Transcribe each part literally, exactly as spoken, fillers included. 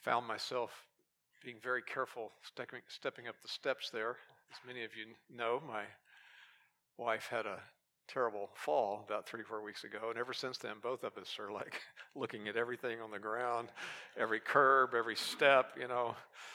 found myself being very careful stepping, stepping up the steps there. As many of you know, my wife had a terrible fall about three, four weeks ago, and ever since then, both of us are like looking at everything on the ground, every curb, every step, you know.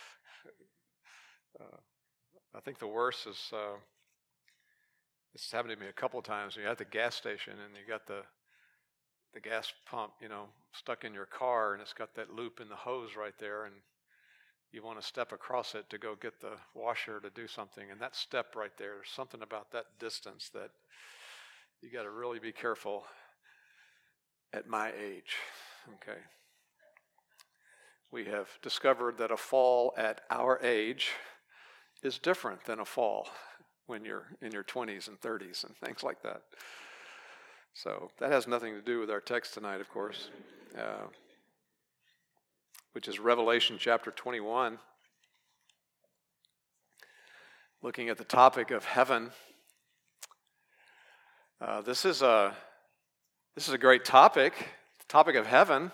Uh, I think the worst is, uh, this happened to me a couple of times. You're at the gas station, and you got the the gas pump, you know, stuck in your car, and it's got that loop in the hose right there, and you want to step across it to go get the washer to do something, and that step right there, there's something about that distance that you got to really be careful at my age, okay? We have discovered that a fall at our age is different than a fall when you're in your twenties and thirties and things like that. So that has nothing to do with our text tonight, of course, uh, which is Revelation chapter twenty-one. Looking at the topic of heaven. Uh, this is a this is a great topic, the topic of heaven.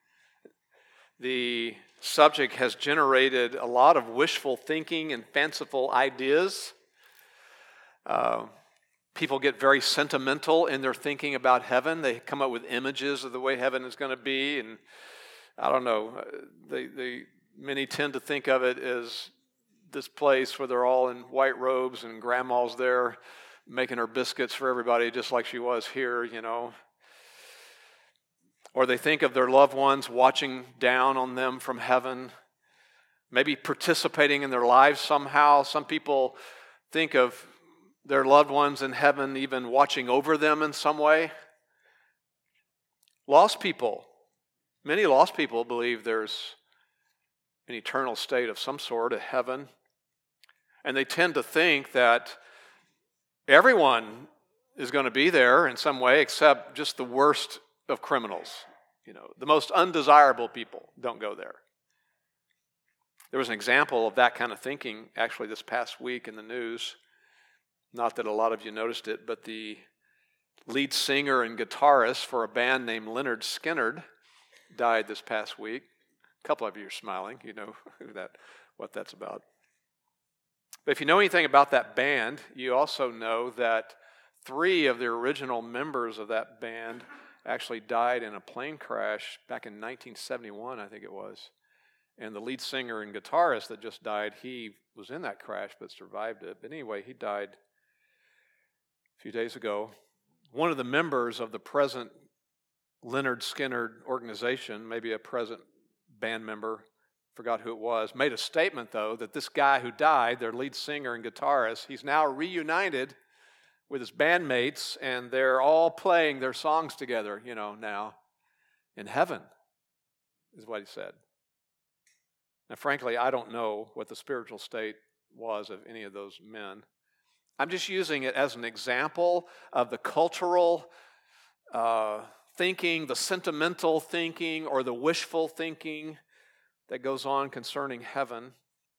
The subject has generated a lot of wishful thinking and fanciful ideas. Uh, people get very sentimental in their thinking about heaven. They come up with images of the way heaven is going to be, and I don't know. They, they many tend to think of it as this place where they're all in white robes and grandma's there making her biscuits for everybody, just like she was here, you know. Or they think of their loved ones watching down on them from heaven, maybe participating in their lives somehow. Some people think of their loved ones in heaven even watching over them in some way. Lost people, many lost people believe there's an eternal state of some sort, a heaven. And they tend to think that everyone is going to be there in some way except just the worst of criminals. You know, the most undesirable people don't go there. There was an example of that kind of thinking actually this past week in the news. Not that a lot of you noticed it, but the lead singer and guitarist for a band named Lynyrd Skynyrd died this past week. A couple of you are smiling. You know who that, what that's about. But if you know anything about that band, you also know that three of the original members of that band actually died in a plane crash back in nineteen seventy-one, I think it was. And the lead singer and guitarist that just died, he was in that crash but survived it. But anyway, he died a few days ago. One of the members of the present Lynyrd Skynyrd organization, maybe a present band member, forgot who it was, made a statement, though, that this guy who died, their lead singer and guitarist, he's now reunited with his bandmates, and they're all playing their songs together, you know, now in heaven, is what he said. Now, frankly, I don't know what the spiritual state was of any of those men. I'm just using it as an example of the cultural uh, thinking, the sentimental thinking, or the wishful thinking that goes on concerning heaven.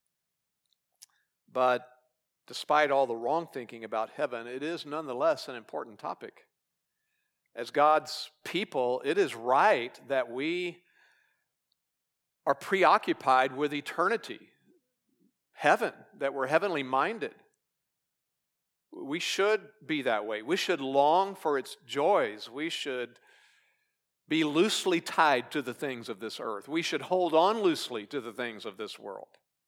But despite all the wrong thinking about heaven, it is nonetheless an important topic. As God's people, it is right that we are preoccupied with eternity, heaven, that we're heavenly minded. We should be that way. We should long for its joys. We should be loosely tied to the things of this earth. We should hold on loosely to the things of this world.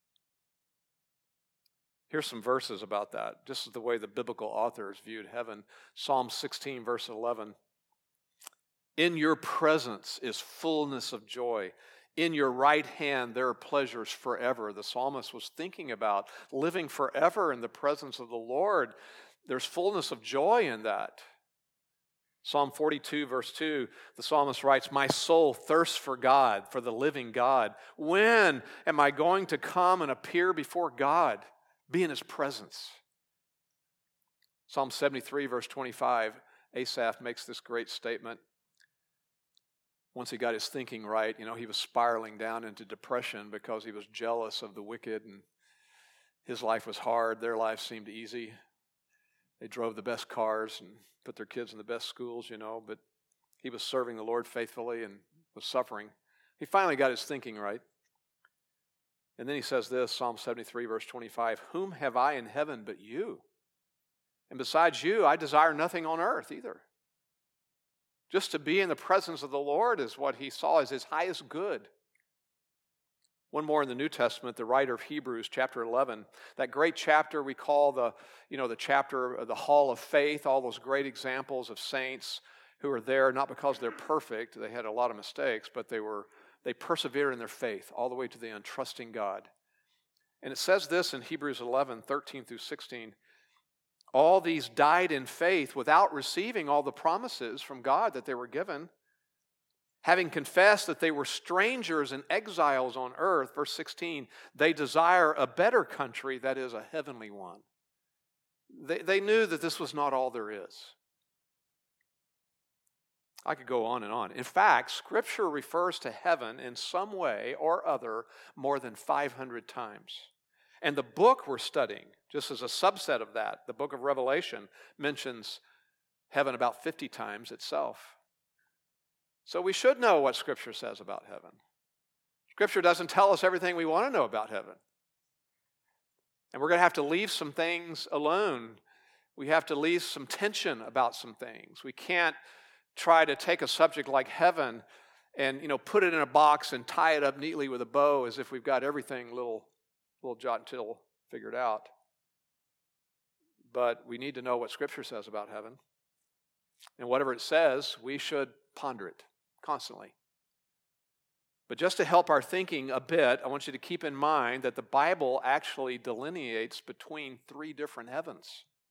Here's some verses about that. This is the way the biblical authors viewed heaven. Psalm sixteen, verse eleven. In your presence is fullness of joy. In your right hand there are pleasures forever. The psalmist was thinking about living forever in the presence of the Lord. There's fullness of joy in that. Psalm forty-two, verse two, the psalmist writes, my soul thirsts for God, for the living God. When am I going to come and appear before God? Be in His presence. Psalm seventy-three, verse twenty-five, Asaph makes this great statement. Once he got his thinking right, you know, he was spiraling down into depression because he was jealous of the wicked, and his life was hard. Their life seemed easy. They drove the best cars and put their kids in the best schools, you know, but he was serving the Lord faithfully and was suffering. He finally got his thinking right. And then he says this, Psalm seventy-three, verse twenty-five, whom have I in heaven but you? And besides you, I desire nothing on earth either. Just to be in the presence of the Lord is what he saw as his highest good. One more in the New Testament, the writer of Hebrews, chapter eleven, that great chapter we call the, you know, the chapter of the Hall of Faith, all those great examples of saints who are there not because they're perfect, they had a lot of mistakes, but they were they persevered in their faith all the way to the end, trusting God. And it says this in Hebrews eleven, thirteen through sixteen, all these died in faith without receiving all the promises from God that they were given, having confessed that they were strangers and exiles on earth. Verse sixteen, they desire a better country, that is, a heavenly one. They, they knew that this was not all there is. I could go on and on. In fact, Scripture refers to heaven in some way or other more than five hundred times. And the book we're studying, just as a subset of that, the book of Revelation mentions heaven about fifty times itself. So we should know what Scripture says about heaven. Scripture doesn't tell us everything we want to know about heaven. And we're going to have to leave some things alone. We have to leave some tension about some things. We can't try to take a subject like heaven and, you know, put it in a box and tie it up neatly with a bow as if we've got everything little, little jot and tittle figured out. But we need to know what Scripture says about heaven. And whatever it says, we should ponder it constantly. But just to help our thinking a bit, I want you to keep in mind that the Bible actually delineates between three different heavens.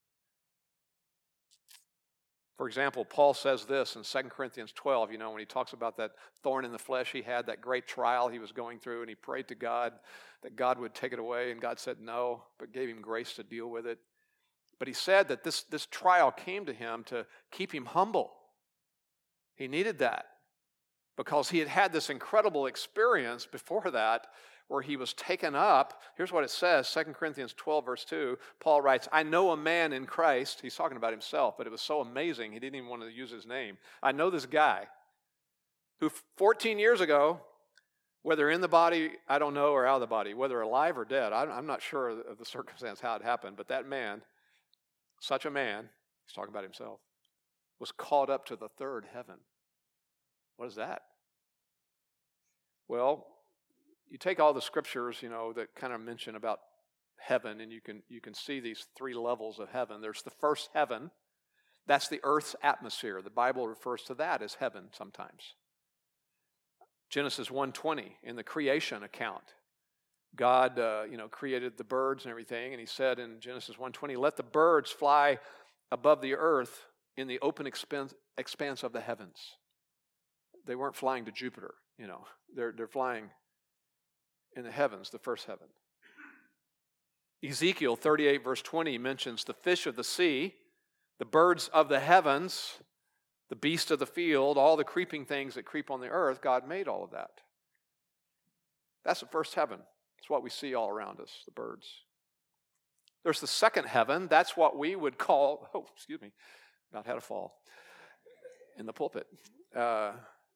For example, Paul says this in Second Corinthians twelve, you know, when he talks about that thorn in the flesh he had, that great trial he was going through, and he prayed to God that God would take it away, and God said no, but gave him grace to deal with it. But he said that this, this trial came to him to keep him humble. He needed that because he had had this incredible experience before that where he was taken up. Here's what it says, Second Corinthians twelve, verse two. Paul writes, I know a man in Christ. He's talking about himself, but it was so amazing he didn't even want to use his name. I know this guy who fourteen years ago, whether in the body, I don't know, or out of the body, whether alive or dead, I'm not sure of the circumstance, how it happened, but that man, such a man, he's talking about himself, was caught up to the third heaven. What is that? Well, you take all the scriptures, you know, that kind of mention about heaven, and you can you can see these three levels of heaven. There's the first heaven. That's the earth's atmosphere. The Bible refers to that as heaven sometimes. Genesis one twenty, in the creation account, God, uh, you know, created the birds and everything, and he said in Genesis one twenty, let the birds fly above the earth in the open expanse, expanse of the heavens. They weren't flying to Jupiter, you know. They're, they're flying in the heavens, the first heaven. Ezekiel thirty-eight, verse twenty mentions the fish of the sea, the birds of the heavens, the beast of the field, all the creeping things that creep on the earth. God made all of that. That's the first heaven. It's what we see all around us, the birds. There's the second heaven. That's what we would call, oh, excuse me, about had a fall in the pulpit. Uh,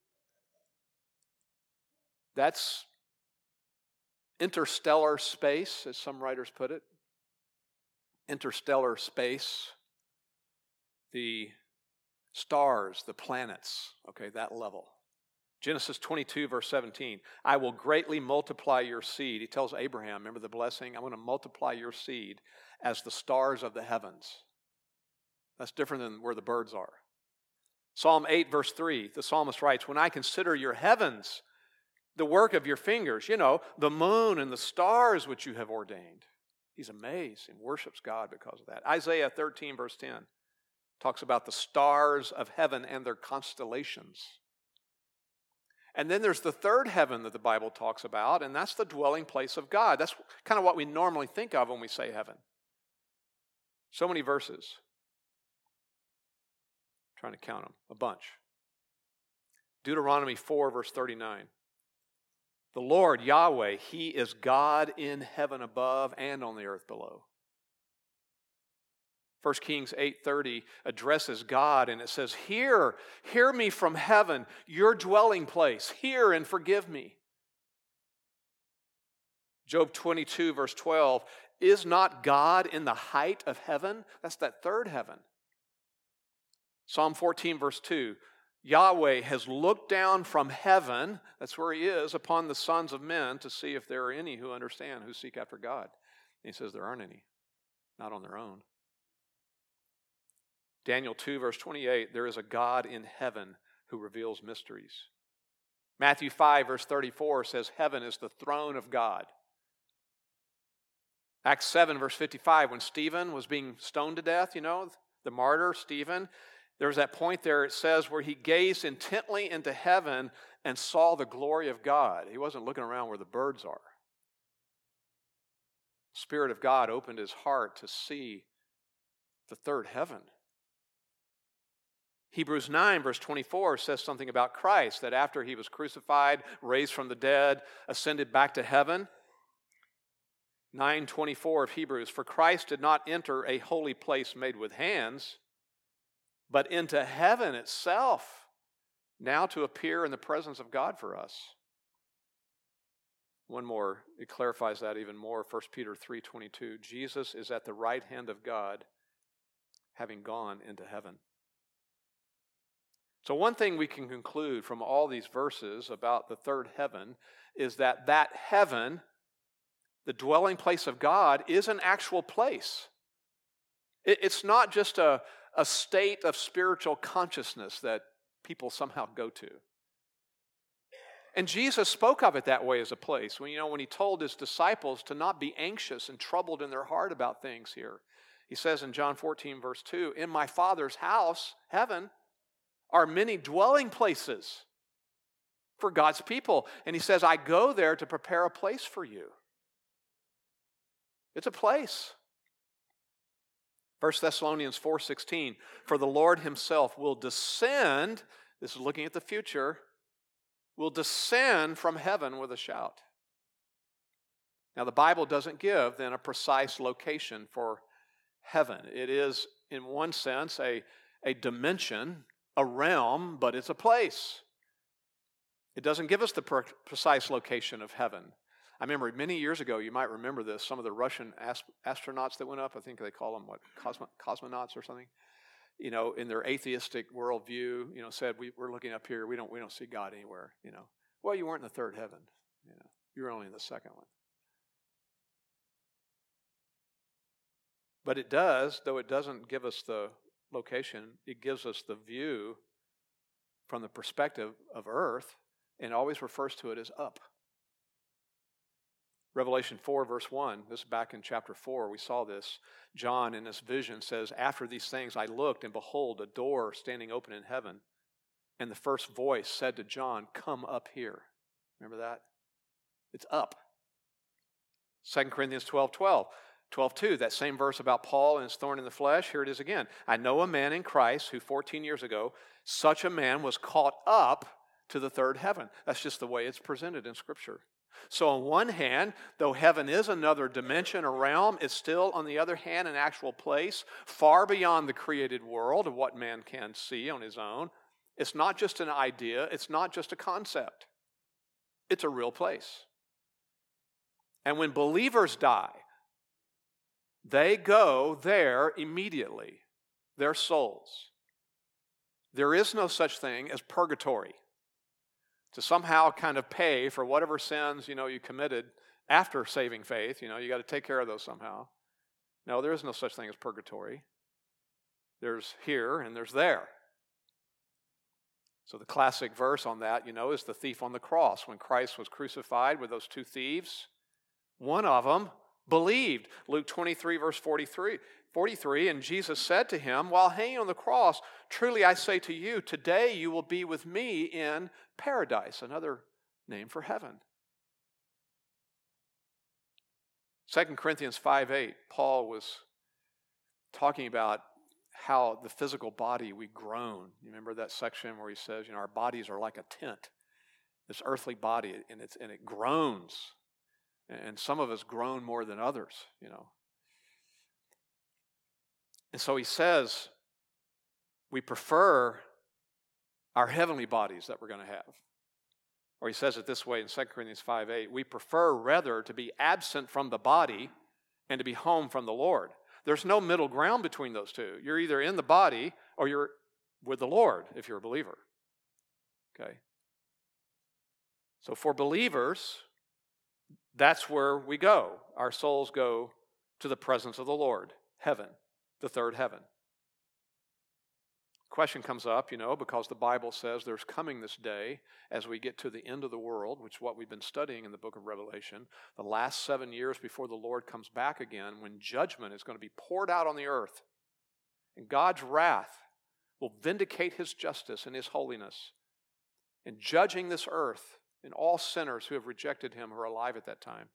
that's interstellar space, as some writers put it. Interstellar space. The stars, the planets, okay, that level. Genesis twenty-two, verse seventeen, I will greatly multiply your seed. He tells Abraham, remember the blessing? I'm going to multiply your seed as the stars of the heavens. That's different than where the birds are. Psalm eight, verse three, the psalmist writes, when I consider your heavens, the work of your fingers, you know, the moon and the stars which you have ordained. He's amazed and worships God because of that. Isaiah thirteen, verse ten, talks about the stars of heaven and their constellations. And then there's the third heaven that the Bible talks about, and that's the dwelling place of God. That's kind of what we normally think of when we say heaven. So many verses. I'm trying to count them, a bunch. Deuteronomy four, verse thirty-nine. The Lord, Yahweh, He is God in heaven above and on the earth below. First Kings eight thirty addresses God, and it says, Hear, hear me from heaven, your dwelling place. Hear and forgive me. Job twenty-two, verse twelve, is not God in the height of heaven? That's that third heaven. Psalm fourteen, verse two, Yahweh has looked down from heaven, that's where he is, upon the sons of men to see if there are any who understand, who seek after God. And he says there aren't any, not on their own. Daniel two, verse twenty-eight, there is a God in heaven who reveals mysteries. Matthew five, verse thirty-four says heaven is the throne of God. Acts seven, verse fifty-five, when Stephen was being stoned to death, you know, the martyr Stephen, there was that point there, it says, where he gazed intently into heaven and saw the glory of God. He wasn't looking around where the birds are. The Spirit of God opened his heart to see the third heaven. Hebrews nine, verse twenty-four says something about Christ, that after he was crucified, raised from the dead, ascended back to heaven. nine twenty-four of Hebrews, for Christ did not enter a holy place made with hands, but into heaven itself, now to appear in the presence of God for us. One more, it clarifies that even more, First Peter three twenty-two, Jesus is at the right hand of God, having gone into heaven. So one thing we can conclude from all these verses about the third heaven is that that heaven, the dwelling place of God, is an actual place. It's not just a, a state of spiritual consciousness that people somehow go to. And Jesus spoke of it that way as a place. When, you know, when he told his disciples to not be anxious and troubled in their heart about things here. He says in John fourteen, verse two, in my Father's house, heaven, are many dwelling places for God's people. And he says, I go there to prepare a place for you. It's a place. First Thessalonians four sixteen, for the Lord himself will descend, this is looking at the future, will descend from heaven with a shout. Now the Bible doesn't give then a precise location for heaven. It is in one sense a, a dimension, a realm, but it's a place. It doesn't give us the pre- precise location of heaven. I remember many years ago, you might remember this, some of the Russian ast- astronauts that went up, I think they call them, what, cosmo- cosmonauts or something, you know, in their atheistic worldview, you know, said, we, we're looking up here, we don't, we don't see God anywhere, you know. Well, you weren't in the third heaven, you know. You were only in the second one. But it does, though it doesn't give us the location, it gives us the view from the perspective of earth, and always refers to it as up. Revelation four, verse one, this is back in chapter four, we saw this. John in this vision says, after these things I looked, and behold, a door standing open in heaven. And the first voice said to John, come up here. Remember that? It's up. Second Corinthians twelve, twelve. twelve two, that same verse about Paul and his thorn in the flesh, here it is again. I know a man in Christ who fourteen years ago, such a man was caught up to the third heaven. That's just the way it's presented in Scripture. So on one hand, though heaven is another dimension, a realm, it's still, on the other hand, an actual place far beyond the created world of what man can see on his own. It's not just an idea. It's not just a concept. It's a real place. And when believers die, they go there immediately, their souls. There is no such thing as purgatory, to somehow kind of pay for whatever sins, you know, you committed after saving faith. You know, you got to take care of those somehow. No, there is no such thing as purgatory. There's here and there's there. So the classic verse on that, you know, is the thief on the cross. When Christ was crucified with those two thieves, one of them believed. Luke twenty-three, verse forty-three, forty-three, and Jesus said to him, while hanging on the cross, truly I say to you, today you will be with me in paradise, another name for heaven. Second Corinthians five eight, Paul was talking about how the physical body we groan. You remember that section where he says, you know, our bodies are like a tent, this earthly body, and, it's, and it groans. And some of us groan more than others, you know. And so he says, we prefer our heavenly bodies that we're going to have. Or he says it this way in Second Corinthians five eight, we prefer rather to be absent from the body and to be home from the Lord. There's no middle ground between those two. You're either in the body or you're with the Lord if you're a believer. Okay? So for believers, that's where we go. Our souls go to the presence of the Lord, heaven, the third heaven. Question comes up, you know, because the Bible says there's coming this day as we get to the end of the world, which is what we've been studying in the book of Revelation, the last seven years before the Lord comes back again, when judgment is going to be poured out on the earth. And God's wrath will vindicate his justice and his holiness in judging this earth and all sinners who have rejected him who are alive at that time.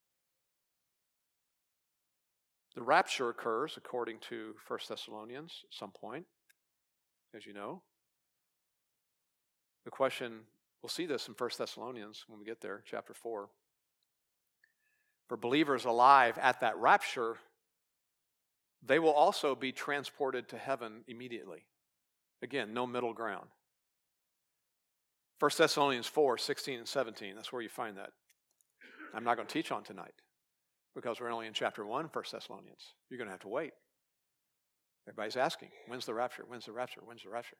The rapture occurs, according to First Thessalonians, at some point, as you know. The question, we'll see this in First Thessalonians when we get there, chapter four. For believers alive at that rapture, they will also be transported to heaven immediately. Again, no middle ground. First Thessalonians four, sixteen and seventeen, that's where you find that. I'm not going to teach on tonight because we're only in chapter one, First Thessalonians. You're going to have to wait. Everybody's asking, when's the rapture? When's the rapture? When's the rapture?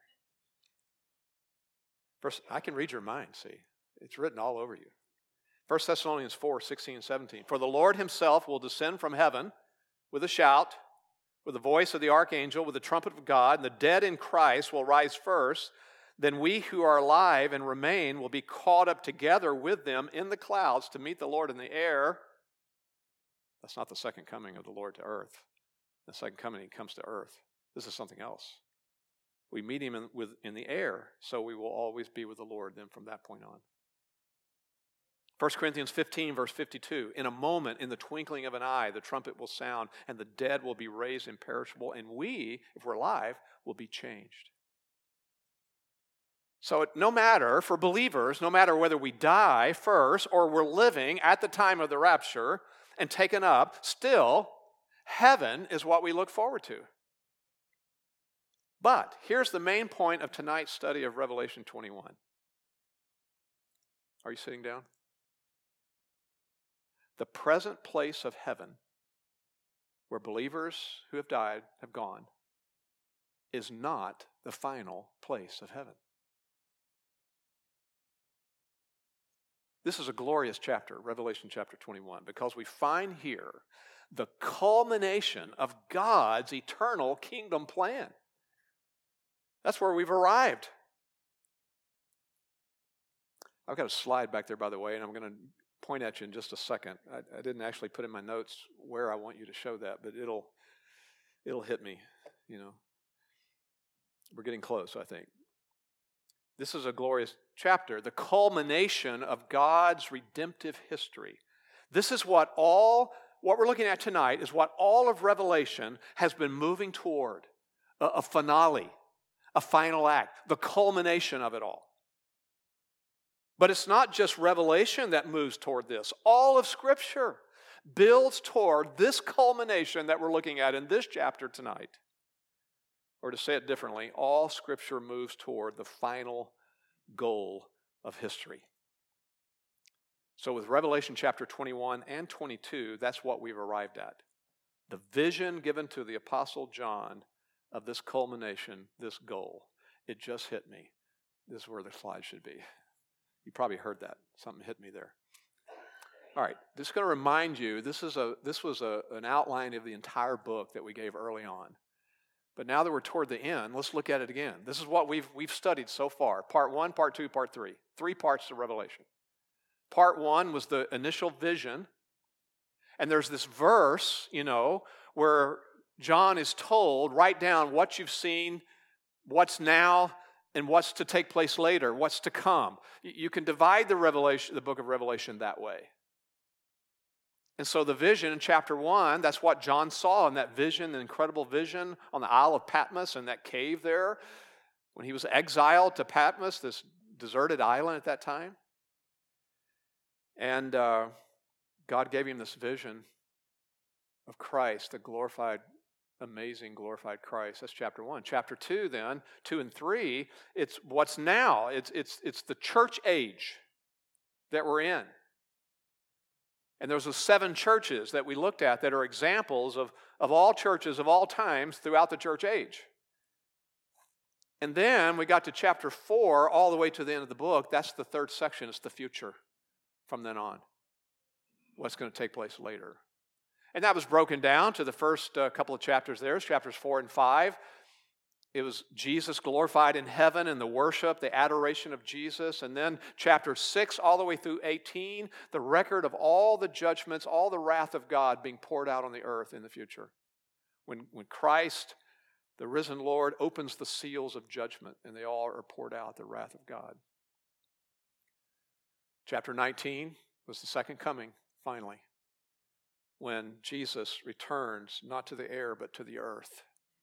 First, I can read your mind, see. It's written all over you. First Thessalonians four, sixteen and seventeen. For the Lord himself will descend from heaven with a shout, with the voice of the archangel, with the trumpet of God, and the dead in Christ will rise first. Then we who are alive and remain will be caught up together with them in the clouds to meet the Lord in the air. That's not the second coming of the Lord to earth. The second coming, he comes to earth. This is something else. We meet him in, with, in the air, so we will always be with the Lord then from that point on. First Corinthians fifteen, verse fifty-two, in a moment, in the twinkling of an eye, the trumpet will sound, and the dead will be raised imperishable, and we, if we're alive, will be changed. So no matter, for believers, no matter whether we die first or we're living at the time of the rapture and taken up, still, heaven is what we look forward to. But here's the main point of tonight's study of Revelation twenty-one. Are you sitting down? The present place of heaven, where believers who have died have gone, is not the final place of heaven. This is a glorious chapter, Revelation chapter twenty-one, because we find here the culmination of God's eternal kingdom plan. That's where we've arrived. I've got a slide back there, by the way, and I'm going to point at you in just a second. I, I didn't actually put in my notes where I want you to show that, but it'll it'll hit me, you know. We're getting close, I think. This is a glorious chapter, the culmination of God's redemptive history. This is what all, what we're looking at tonight is what all of Revelation has been moving toward, a, a finale, a final act, the culmination of it all. But it's not just Revelation that moves toward this. All of Scripture builds toward this culmination that we're looking at in this chapter tonight. Or to say it differently, all Scripture moves toward the final goal of history. So with Revelation chapter twenty-one and twenty-two, that's what we've arrived at. The vision given to the Apostle John of this culmination, this goal. It just hit me. This is where the slide should be. You probably heard that. Something hit me there. All right, this is going to remind you, this is a this was a, an outline of the entire book that we gave early on. But now that we're toward the end, let's look at it again. This is what we've we've studied so far. Part one, part two, part three. Three parts of Revelation. Part one was the initial vision. And there's this verse, you know, where John is told, write down what you've seen, what's now, and what's to take place later, what's to come. You can divide the Revelation, the book of Revelation that way. And so the vision in chapter one, that's what John saw in that vision, the incredible vision on the Isle of Patmos and that cave there when he was exiled to Patmos, this deserted island at that time. And uh, God gave him this vision of Christ, the glorified, amazing glorified Christ. That's chapter one. Chapter two then, two and three, it's what's now. It's, it's, it's the church age. that we're in. And there's the seven churches that we looked at that are examples of, of all churches of all times throughout the church age. And then we got to chapter four, all the way to the end of the book. That's the third section. It's the future from then on. What's going to take place later. And that was broken down to the first uh, couple of chapters there, chapters four and five. It was Jesus glorified in heaven and the worship, the adoration of Jesus. And then chapter six all the way through eighteen, the record of all the judgments, all the wrath of God being poured out on the earth in the future. When, when Christ, the risen Lord, opens the seals of judgment and they all are poured out, the wrath of God. Chapter nineteen was the second coming, finally, when Jesus returns not to the air but to the earth.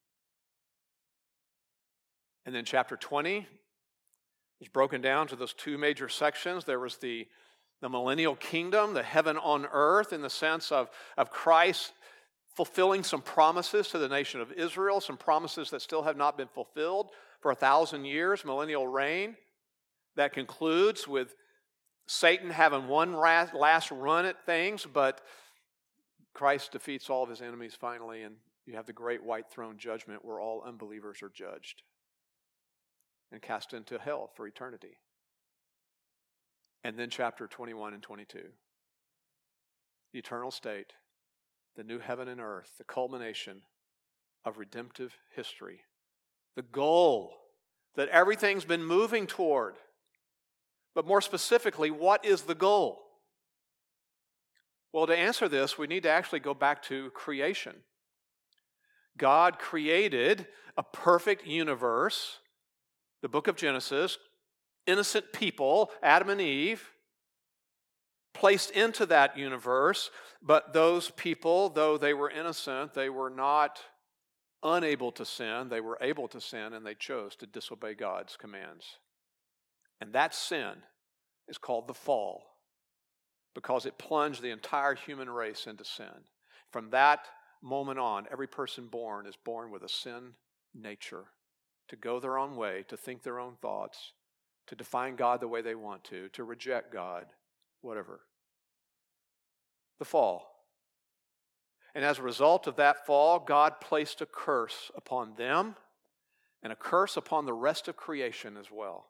And then chapter twenty was broken down to those two major sections. There was the, the millennial kingdom, the heaven on earth, in the sense of, of Christ fulfilling some promises to the nation of Israel, some promises that still have not been fulfilled for a thousand years, millennial reign. That concludes with Satan having one last run at things, but Christ defeats all of his enemies finally, and you have the great white throne judgment where all unbelievers are judged and cast into hell for eternity. And then chapter twenty-one and twenty-two. The eternal state, the new heaven and earth, the culmination of redemptive history. The goal that everything's been moving toward. But more specifically, what is the goal? Well, to answer this, we need to actually go back to creation. God created a perfect universe, the book of Genesis, innocent people, Adam and Eve, placed into that universe, but those people, though they were innocent, they were not unable to sin. They were able to sin, and they chose to disobey God's commands. And that sin is called the fall, because it plunged the entire human race into sin. From that moment on, every person born is born with a sin nature, to go their own way, to think their own thoughts, to define God the way they want to, to reject God, whatever. The fall. And as a result of that fall, God placed a curse upon them and a curse upon the rest of creation as well.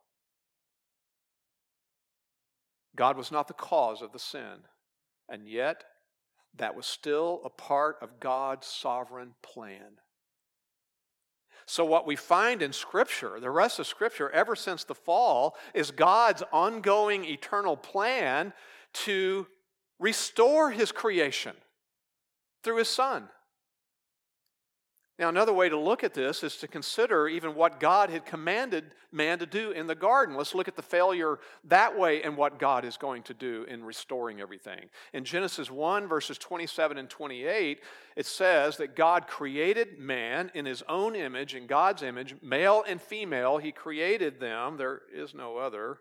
God was not the cause of the sin, and yet that was still a part of God's sovereign plan. So what we find in Scripture, the rest of Scripture, ever since the fall, is God's ongoing eternal plan to restore His creation through His Son. Now, another way to look at this is to consider even what God had commanded man to do in the garden. Let's look at the failure that way and what God is going to do in restoring everything. In Genesis one, verses twenty-seven and twenty-eight, it says that God created man in His own image, in God's image, male and female. He created them. There is no other.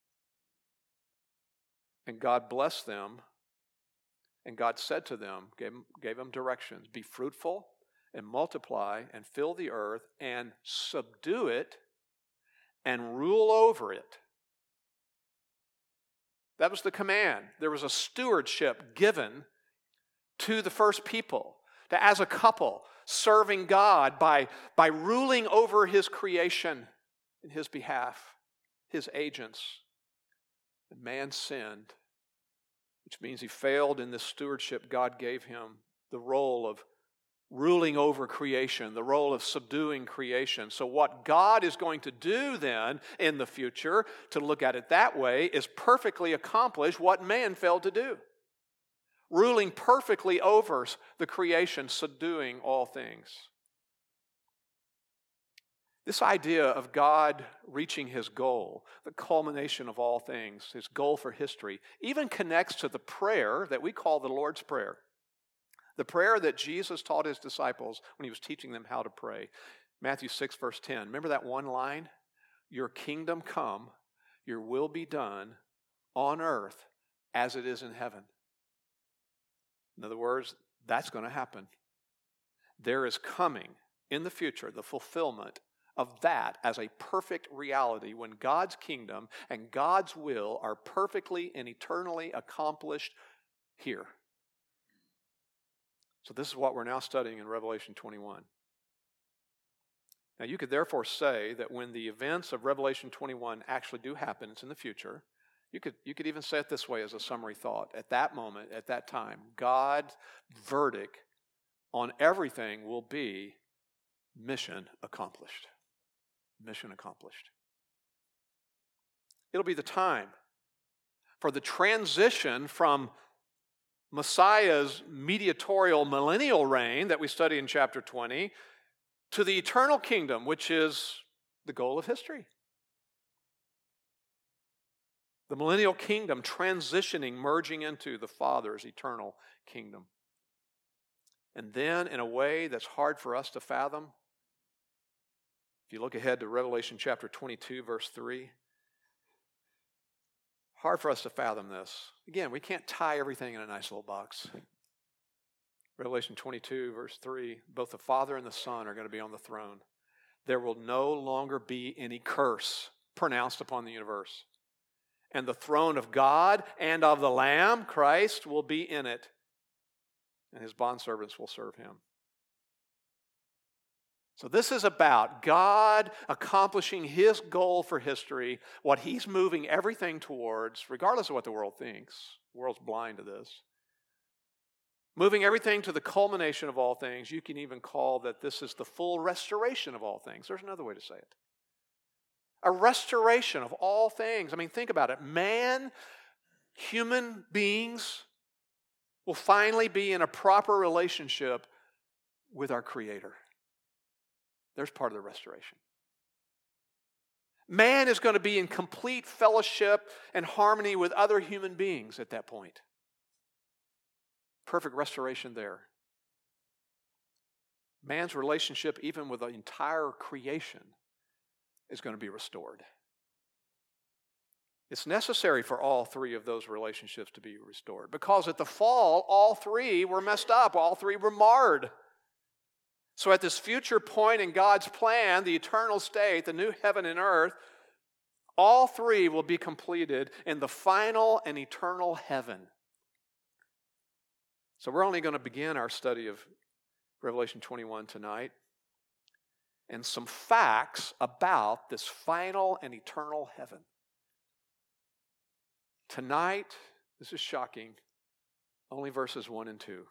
And God blessed them. And God said to them, gave, gave them directions, be fruitful and multiply and fill the earth and subdue it and rule over it. That was the command. There was a stewardship given to the first people, to as a couple, serving God by, by ruling over His creation in His behalf, His agents. And man sinned, which means he failed in this stewardship God gave him, the role of ruling over creation, the role of subduing creation. So what God is going to do then in the future, to look at it that way, is perfectly accomplish what man failed to do. Ruling perfectly over the creation, subduing all things. This idea of God reaching His goal, the culmination of all things, His goal for history, even connects to the prayer that we call the Lord's Prayer. The prayer that Jesus taught His disciples when He was teaching them how to pray. Matthew six, verse ten. Remember that one line? Your kingdom come, your will be done on earth as it is in heaven. In other words, that's going to happen. There is coming in the future the fulfillment of that as a perfect reality when God's kingdom and God's will are perfectly and eternally accomplished here. So this is what we're now studying in Revelation twenty-one. Now you could therefore say that when the events of Revelation twenty-one actually do happen, it's in the future, you could, you could even say it this way as a summary thought. At that moment, at that time, God's verdict on everything will be mission accomplished. Mission accomplished. It'll be the time for the transition from Messiah's mediatorial millennial reign that we study in chapter twenty to the eternal kingdom, which is the goal of history. The millennial kingdom transitioning, merging into the Father's eternal kingdom. And then, in a way that's hard for us to fathom, if you look ahead to Revelation chapter twenty-two, verse three, hard for us to fathom this. Again, we can't tie everything in a nice little box. Revelation twenty-two, verse three, both the Father and the Son are going to be on the throne. There will no longer be any curse pronounced upon the universe. And the throne of God and of the Lamb, Christ, will be in it. And his bondservants will serve him. So this is about God accomplishing his goal for history, what he's moving everything towards, regardless of what the world thinks. The world's blind to this. Moving everything to the culmination of all things. You can even call that this is the full restoration of all things. There's another way to say it. A restoration of all things. I mean, think about it. Man, human beings will finally be in a proper relationship with our Creator. There's part of the restoration. Man is going to be in complete fellowship and harmony with other human beings at that point. Perfect restoration there. Man's relationship, even with the entire creation, is going to be restored. It's necessary for all three of those relationships to be restored, because at the fall, all three were messed up. All three were marred. So at this future point in God's plan, the eternal state, the new heaven and earth, all three will be completed in the final and eternal heaven. So we're only going to begin our study of Revelation twenty-one tonight, and some facts about this final and eternal heaven. Tonight, this is shocking, only verses one and two.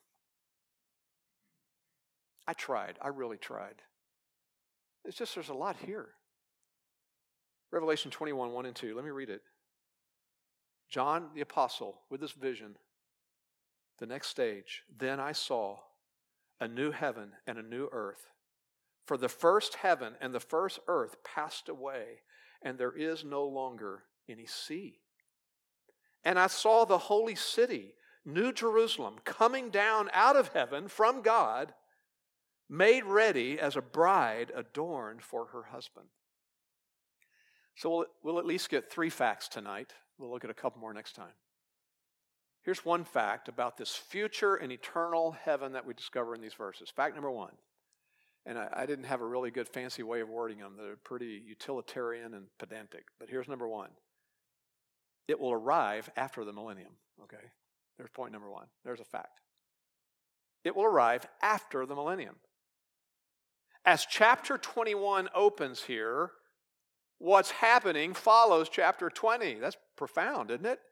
I tried. I really tried. It's just there's a lot here. Revelation twenty-one, one and two. Let me read it. John the Apostle, with this vision, the next stage. Then I saw a new heaven and a new earth. For the first heaven and the first earth passed away, and there is no longer any sea. And I saw the holy city, New Jerusalem, coming down out of heaven from God, made ready as a bride adorned for her husband. So we'll, we'll at least get three facts tonight. We'll look at a couple more next time. Here's one fact about this future and eternal heaven that we discover in these verses. Fact number one, and I, I didn't have a really good fancy way of wording them. They're pretty utilitarian and pedantic. But here's number one. It will arrive after the millennium. Okay, there's point number one. There's a fact. It will arrive after the millennium. As chapter twenty-one opens here, what's happening follows chapter twenty. That's profound, isn't it?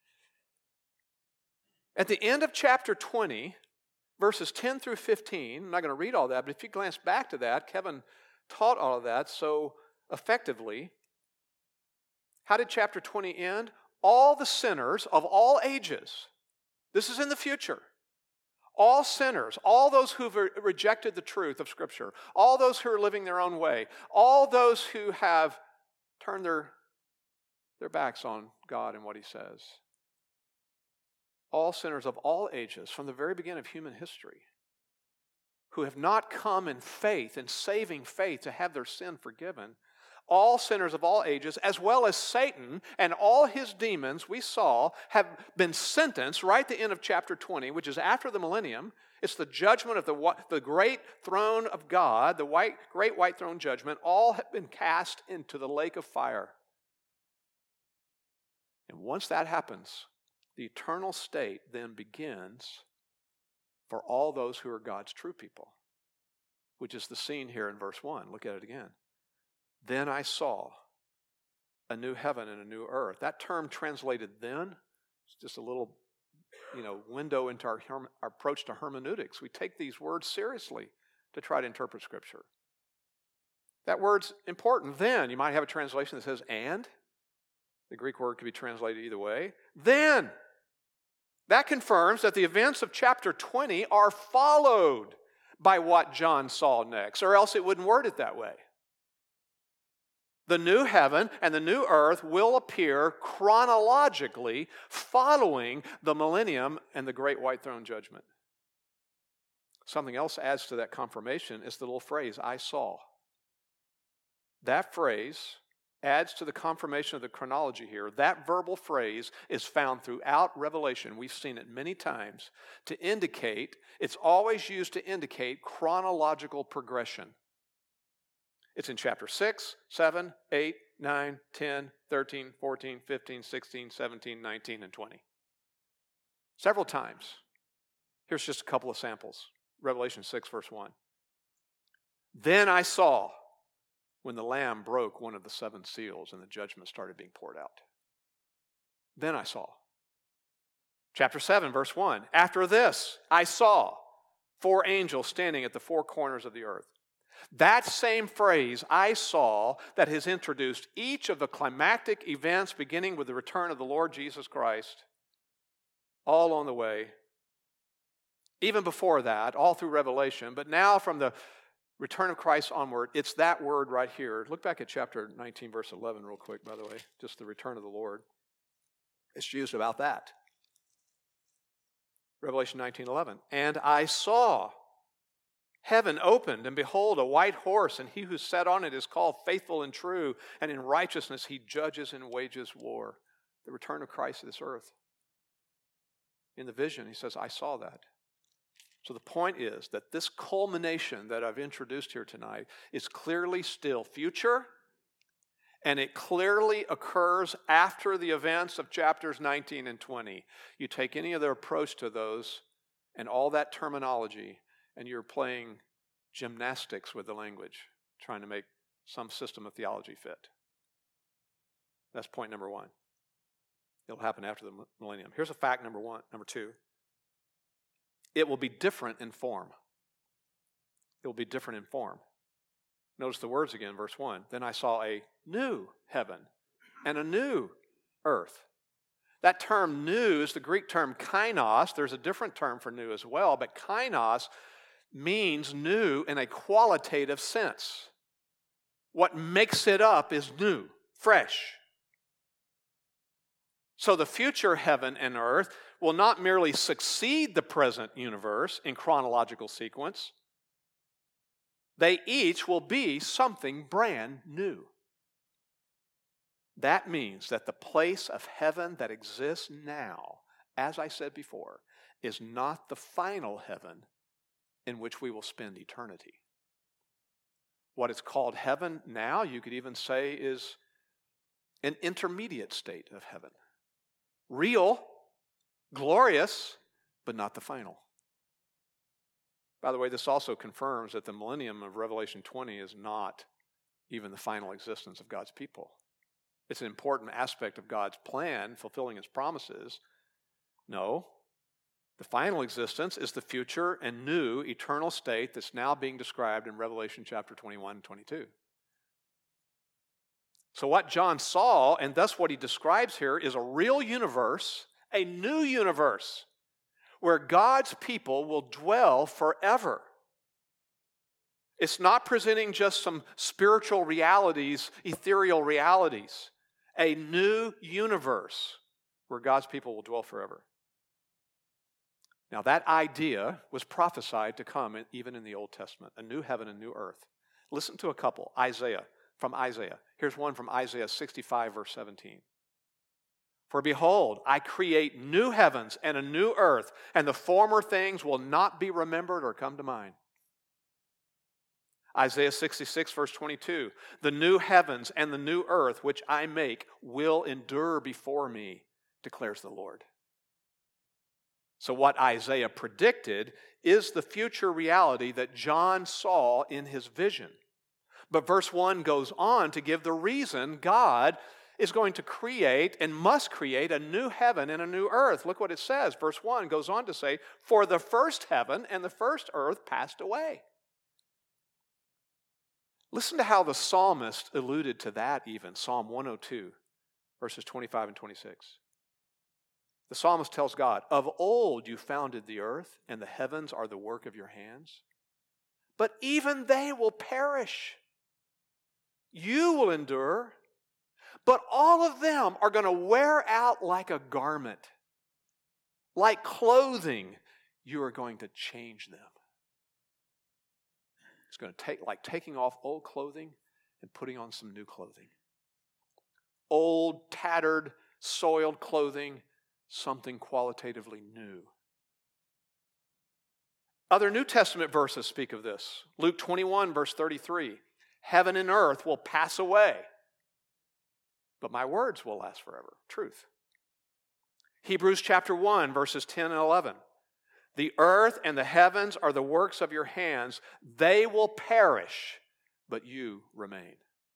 At the end of chapter twenty, verses ten through fifteen, I'm not going to read all that, but if you glance back to that, Kevin taught all of that so effectively. How did chapter twenty end? All the sinners of all ages, this is in the future, all sinners, all those who've rejected the truth of Scripture, all those who are living their own way, all those who have turned their, their backs on God and what He says, all sinners of all ages, from the very beginning of human history, who have not come in faith, in saving faith, to have their sin forgiven, all sinners of all ages, as well as Satan and all his demons, we saw, have been sentenced right at the end of chapter twenty, which is after the millennium. It's the judgment of the, the great throne of God, the white, great white throne judgment. All have been cast into the lake of fire. And once that happens, the eternal state then begins for all those who are God's true people, which is the scene here in verse one. Look at it again. Then I saw a new heaven and a new earth. That term translated then, it's just a little, you know, window into our, our approach to hermeneutics. We take these words seriously to try to interpret Scripture. That word's important. Then, you might have a translation that says and. The Greek word could be translated either way. Then, that confirms that the events of chapter twenty are followed by what John saw next, or else it wouldn't word it that way. The new heaven and the new earth will appear chronologically following the millennium and the great white throne judgment. Something else adds to that confirmation is the little phrase, I saw. That phrase adds to the confirmation of the chronology here. That verbal phrase is found throughout Revelation. We've seen it many times to indicate, it's always used to indicate chronological progression. It's in chapter six, seven, eight, nine, ten, thirteen, fourteen, fifteen, sixteen, seventeen, nineteen, and twenty. Several times. Here's just a couple of samples. Revelation six, verse one. Then I saw when the Lamb broke one of the seven seals and the judgment started being poured out. Then I saw. Chapter seven, verse one. After this, I saw four angels standing at the four corners of the earth. That same phrase, I saw, that has introduced each of the climactic events beginning with the return of the Lord Jesus Christ, all on the way, even before that, all through Revelation, but now from the return of Christ onward, it's that word right here. Look back at chapter nineteen, verse eleven real quick, by the way, just the return of the Lord. It's used about that. Revelation nineteen eleven. And I saw heaven opened, and behold, a white horse, and he who sat on it is called Faithful and True, and in righteousness he judges and wages war. The return of Christ to this earth. In the vision, he says, I saw that. So the point is that this culmination that I've introduced here tonight is clearly still future, and it clearly occurs after the events of chapters nineteen and twenty. You take any other approach to those and all that terminology, and you're playing gymnastics with the language, trying to make some system of theology fit. That's point number one. It'll happen after the millennium. Here's a fact number one. Number two. It will be different in form. It will be different in form. Notice the words again, verse one. Then I saw a new heaven and a new earth. That term new is the Greek term kainos. There's a different term for new as well, but kainos means new in a qualitative sense. What makes it up is new, fresh. So the future heaven and earth will not merely succeed the present universe in chronological sequence. They each will be something brand new. That means that the place of heaven that exists now, as I said before, is not the final heaven in which we will spend eternity. What is called heaven now, you could even say, is an intermediate state of heaven. Real, glorious, but not the final. By the way, this also confirms that the millennium of Revelation twenty is not even the final existence of God's people. It's an important aspect of God's plan, fulfilling His promises. No, the final existence is the future and new eternal state that's now being described in Revelation chapter twenty-one and twenty-two. So what John saw, and thus what he describes here, is a real universe, a new universe, where God's people will dwell forever. It's not presenting just some spiritual realities, ethereal realities. A new universe where God's people will dwell forever. Now that idea was prophesied to come in, even in the Old Testament, a new heaven and new earth. Listen to a couple. Isaiah from Isaiah. Here's one from Isaiah sixty-five, verse seventeen. For behold, I create new heavens and a new earth, and the former things will not be remembered or come to mind. Isaiah sixty-six, verse twenty-two. The new heavens and the new earth which I make will endure before me, declares the Lord. So what Isaiah predicted is the future reality that John saw in his vision. But verse one goes on to give the reason God is going to create and must create a new heaven and a new earth. Look what it says. Verse one goes on to say, for the first heaven and the first earth passed away. Listen to how the psalmist alluded to that even. Psalm one oh two, verses twenty-five and twenty-six. The psalmist tells God, of old you founded the earth, and the heavens are the work of your hands. But even they will perish. You will endure, but all of them are going to wear out like a garment. Like clothing, you are going to change them. It's going to take like taking off old clothing and putting on some new clothing. Old, tattered, soiled clothing, something qualitatively new. Other New Testament verses speak of this. Luke twenty-one, verse thirty-three. Heaven and earth will pass away, but my words will last forever. Truth. Hebrews chapter one, verses ten and eleven. The earth and the heavens are the works of your hands. They will perish, but you remain.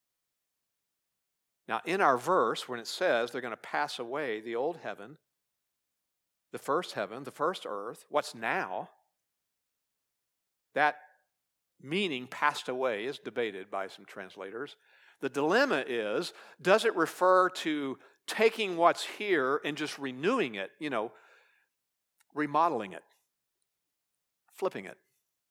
Now, in our verse, when it says they're going to pass away the old heaven, the first heaven, the first earth, what's now, that meaning passed away is debated by some translators. The dilemma is, does it refer to taking what's here and just renewing it, you know, remodeling it, flipping it?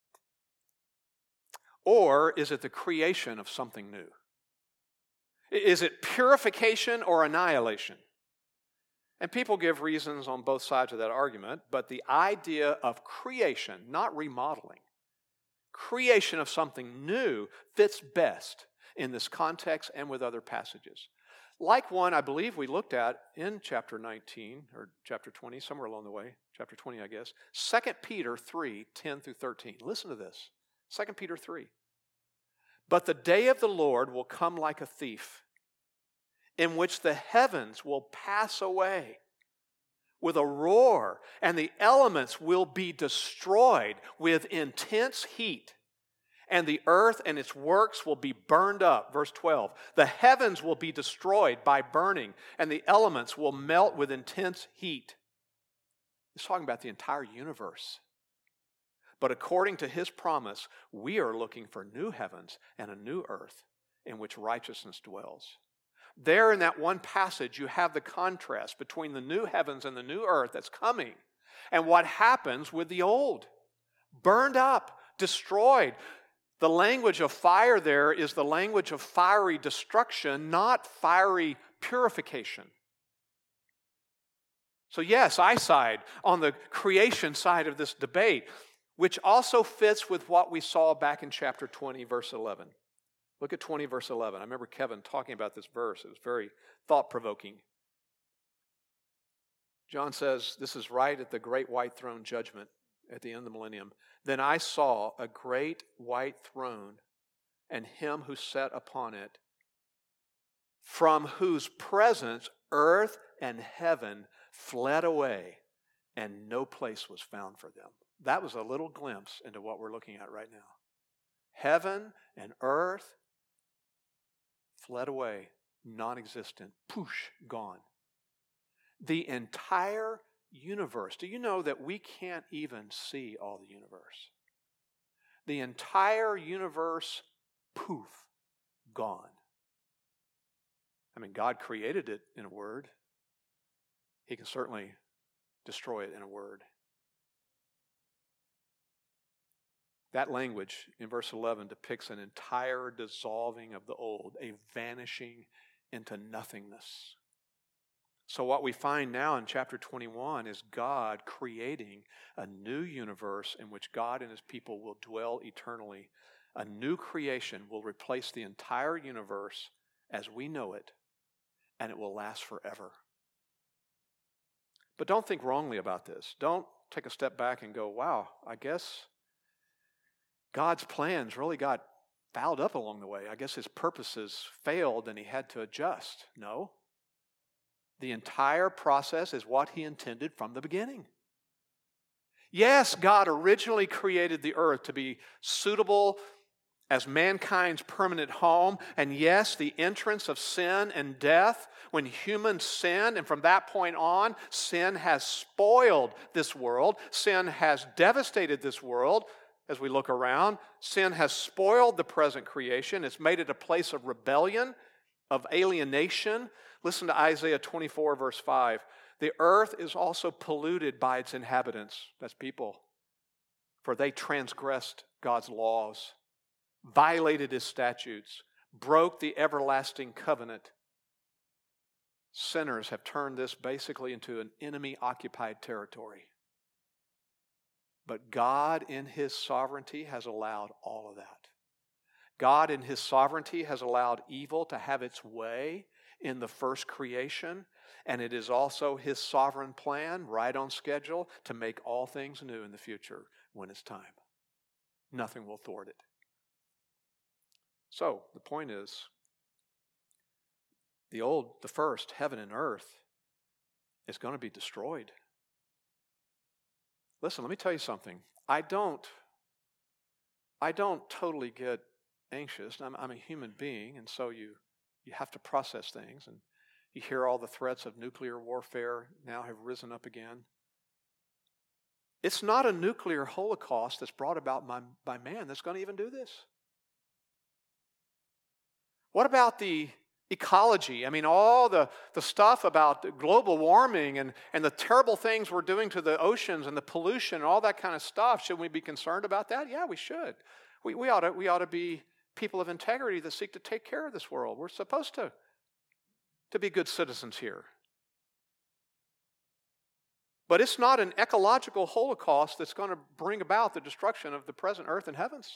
Or is it the creation of something new? Is it purification or annihilation? And people give reasons on both sides of that argument, but the idea of creation, not remodeling, creation of something new fits best in this context and with other passages. Like one I believe we looked at in chapter nineteen, or chapter twenty, somewhere along the way, chapter twenty, I guess, Second Peter three, ten through thirteen. Listen to this, Second Peter three. But the day of the Lord will come like a thief, in which the heavens will pass away with a roar, and the elements will be destroyed with intense heat, and the earth and its works will be burned up. Verse twelve, the heavens will be destroyed by burning, and the elements will melt with intense heat. It's talking about the entire universe. But according to his promise, we are looking for new heavens and a new earth in which righteousness dwells. There in that one passage, you have the contrast between the new heavens and the new earth that's coming and what happens with the old. Burned up, destroyed. The language of fire there is the language of fiery destruction, not fiery purification. So yes, I side on the creation side of this debate, which also fits with what we saw back in chapter twenty, verse eleven. Look at twenty, verse eleven. I remember Kevin talking about this verse. It was very thought-provoking. John says, this is right at the great white throne judgment at the end of the millennium. Then I saw a great white throne and him who sat upon it, from whose presence earth and heaven fled away, and no place was found for them. That was a little glimpse into what we're looking at right now. Heaven and earth fled away, non-existent, poosh, gone. The entire universe. Do you know that we can't even see all the universe? The entire universe, poof, gone. I mean, God created it in a word. He can certainly destroy it in a word. That language in verse eleven depicts an entire dissolving of the old, a vanishing into nothingness. So what we find now in chapter twenty-one is God creating a new universe in which God and his people will dwell eternally, A new creation will replace the entire universe as we know it, and it will last forever. But don't think wrongly about this. Don't take a step back and go, wow, I guess God's plans really got fouled up along the way. I guess his purposes failed and he had to adjust. No. The entire process is what he intended from the beginning. Yes, God originally created the earth to be suitable as mankind's permanent home. And yes, the entrance of sin and death, when humans sinned, and from that point on, sin has spoiled this world. Sin has devastated this world. As we look around, sin has spoiled the present creation. It's made it a place of rebellion, of alienation. Listen to Isaiah twenty-four, verse five. The earth is also polluted by its inhabitants, that's people, for they transgressed God's laws, violated his statutes, broke the everlasting covenant. Sinners have turned this basically into an enemy-occupied territory. But God in his sovereignty has allowed all of that. God in his sovereignty has allowed evil to have its way in the first creation, and it is also his sovereign plan, right on schedule, to make all things new in the future when it's time. Nothing will thwart it. So, the point is, the old, the first, heaven and earth, is going to be destroyed. Listen, let me tell you something. I don't, I don't totally get anxious. I'm, I'm a human being, and so you, you have to process things. And you hear all the threats of nuclear warfare now have risen up again. It's not a nuclear holocaust that's brought about by, by man that's going to even do this. What about the ecology? I mean, all the, the stuff about global warming and, and the terrible things we're doing to the oceans and the pollution and all that kind of stuff. Should we be concerned about that? Yeah, we should. We, we, ought to, we ought to be people of integrity that seek to take care of this world. We're supposed to, to be good citizens here. But it's not an ecological holocaust that's going to bring about the destruction of the present earth and heavens.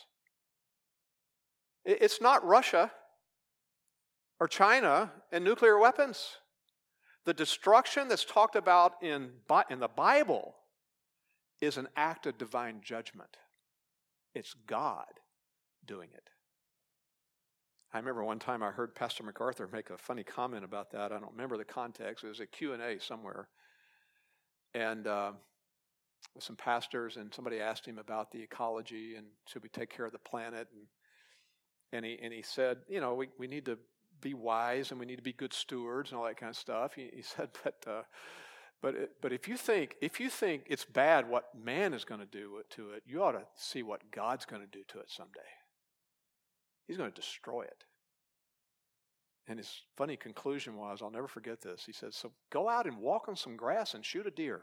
It's not Russia or China and nuclear weapons. The destruction that's talked about in, in the Bible is an act of divine judgment. It's God doing it. I remember one time I heard Pastor MacArthur make a funny comment about that. I don't remember the context. It was a Q and A somewhere. And uh, with some pastors, and somebody asked him about the ecology and should we take care of the planet. And, and, he, and he said, you know, we, we need to be wise and we need to be good stewards and all that kind of stuff. He, he said, but uh, but it, but if you think if you think it's bad what man is going to do to it, you ought to see what God's going to do to it someday. He's going to destroy it. And his funny conclusion was, I'll never forget this. He said, so go out and walk on some grass and shoot a deer.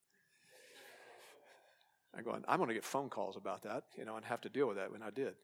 I go, I'm going to get phone calls about that, you know, and have to deal with that when I did.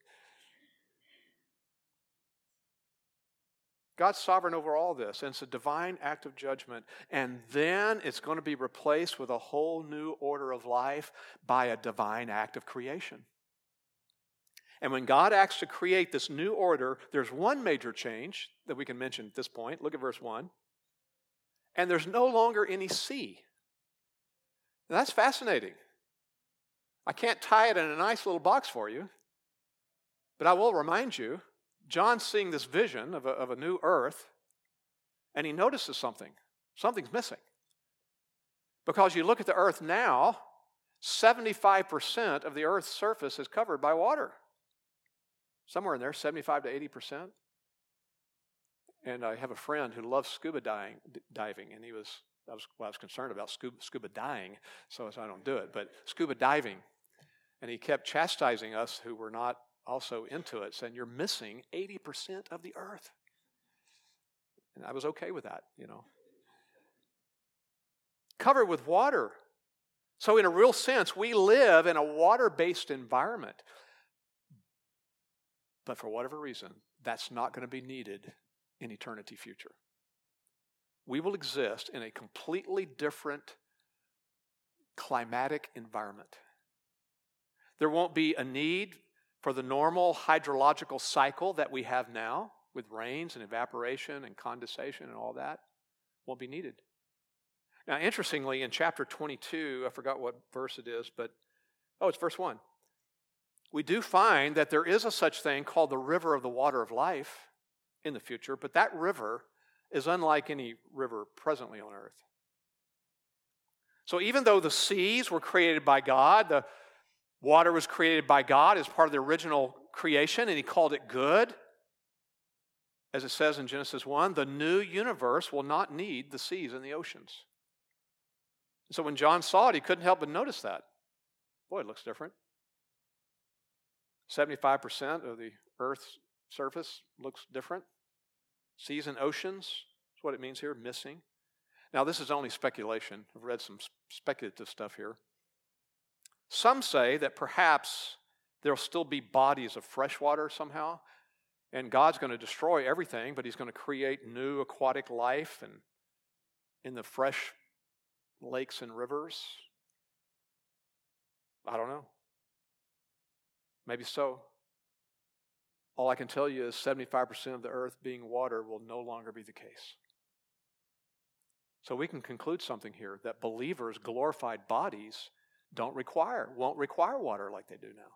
God's sovereign over all this, and it's a divine act of judgment. And then it's going to be replaced with a whole new order of life by a divine act of creation. And when God acts to create this new order, there's one major change that we can mention at this point. Look at verse one. And there's no longer any sea. Now, that's fascinating. I can't tie it in a nice little box for you, but I will remind you, John's seeing this vision of a, of a new earth, and he notices something. Something's missing. Because you look at the earth now, seventy-five percent of the earth's surface is covered by water. Somewhere in there, seventy-five to eighty percent. And I have a friend who loves scuba diving, diving and he was, I was, well, I was concerned about scuba, scuba dying, so I don't do it, but scuba diving. And he kept chastising us who were not also into it, saying, you're missing eighty percent of the earth. And I was okay with that, you know. Covered with water. So in a real sense, we live in a water-based environment. But for whatever reason, that's not going to be needed in eternity future. We will exist in a completely different climatic environment. There won't be a need for the normal hydrological cycle that we have now with rains and evaporation and condensation and all that won't be needed. Now, interestingly, in chapter twenty-two, I forgot what verse it is, but, oh, it's verse one. We do find that there is a such thing called the river of the water of life in the future, but that river is unlike any river presently on earth. So even though the seas were created by God, the water was created by God as part of the original creation, and he called it good, as it says in Genesis one, the new universe will not need the seas and the oceans. So when John saw it, he couldn't help but notice that. Boy, it looks different. seventy-five percent of the Earth's surface looks different. Seas and oceans is what it means here, missing. Now, this is only speculation. I've read some speculative stuff here. Some say that perhaps there'll still be bodies of fresh water somehow, and God's going to destroy everything, but he's going to create new aquatic life and in the fresh lakes and rivers. I don't know. Maybe so. All I can tell you is seventy-five percent of the earth being water will no longer be the case. So we can conclude something here, that believers' glorified bodies don't require, won't require water like they do now.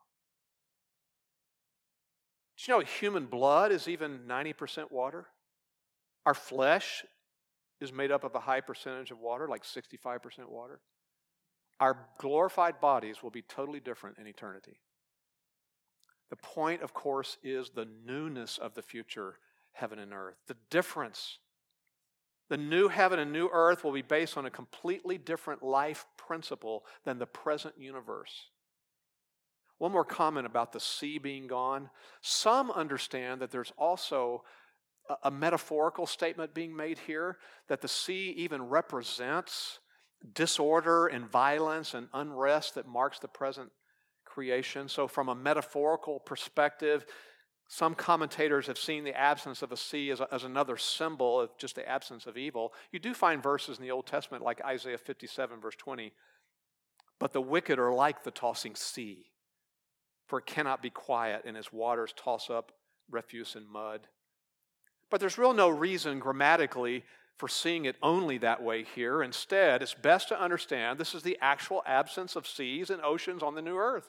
Did you know human blood is even ninety percent water? Our flesh is made up of a high percentage of water, like sixty-five percent water. Our glorified bodies will be totally different in eternity. The point, of course, is the newness of the future heaven and earth. The difference. The new heaven and new earth will be based on a completely different life principle than the present universe. One more comment about the sea being gone. Some understand that there's also a, a metaphorical statement being made here, that the sea even represents disorder and violence and unrest that marks the present creation. So from a metaphorical perspective, some commentators have seen the absence of a sea as, a, as another symbol of just the absence of evil. You do find verses in the Old Testament like Isaiah fifty-seven, verse twenty. But the wicked are like the tossing sea, for it cannot be quiet, and its waters toss up refuse and mud. But there's real no reason grammatically for seeing it only that way here. Instead, it's best to understand this is the actual absence of seas and oceans on the new earth,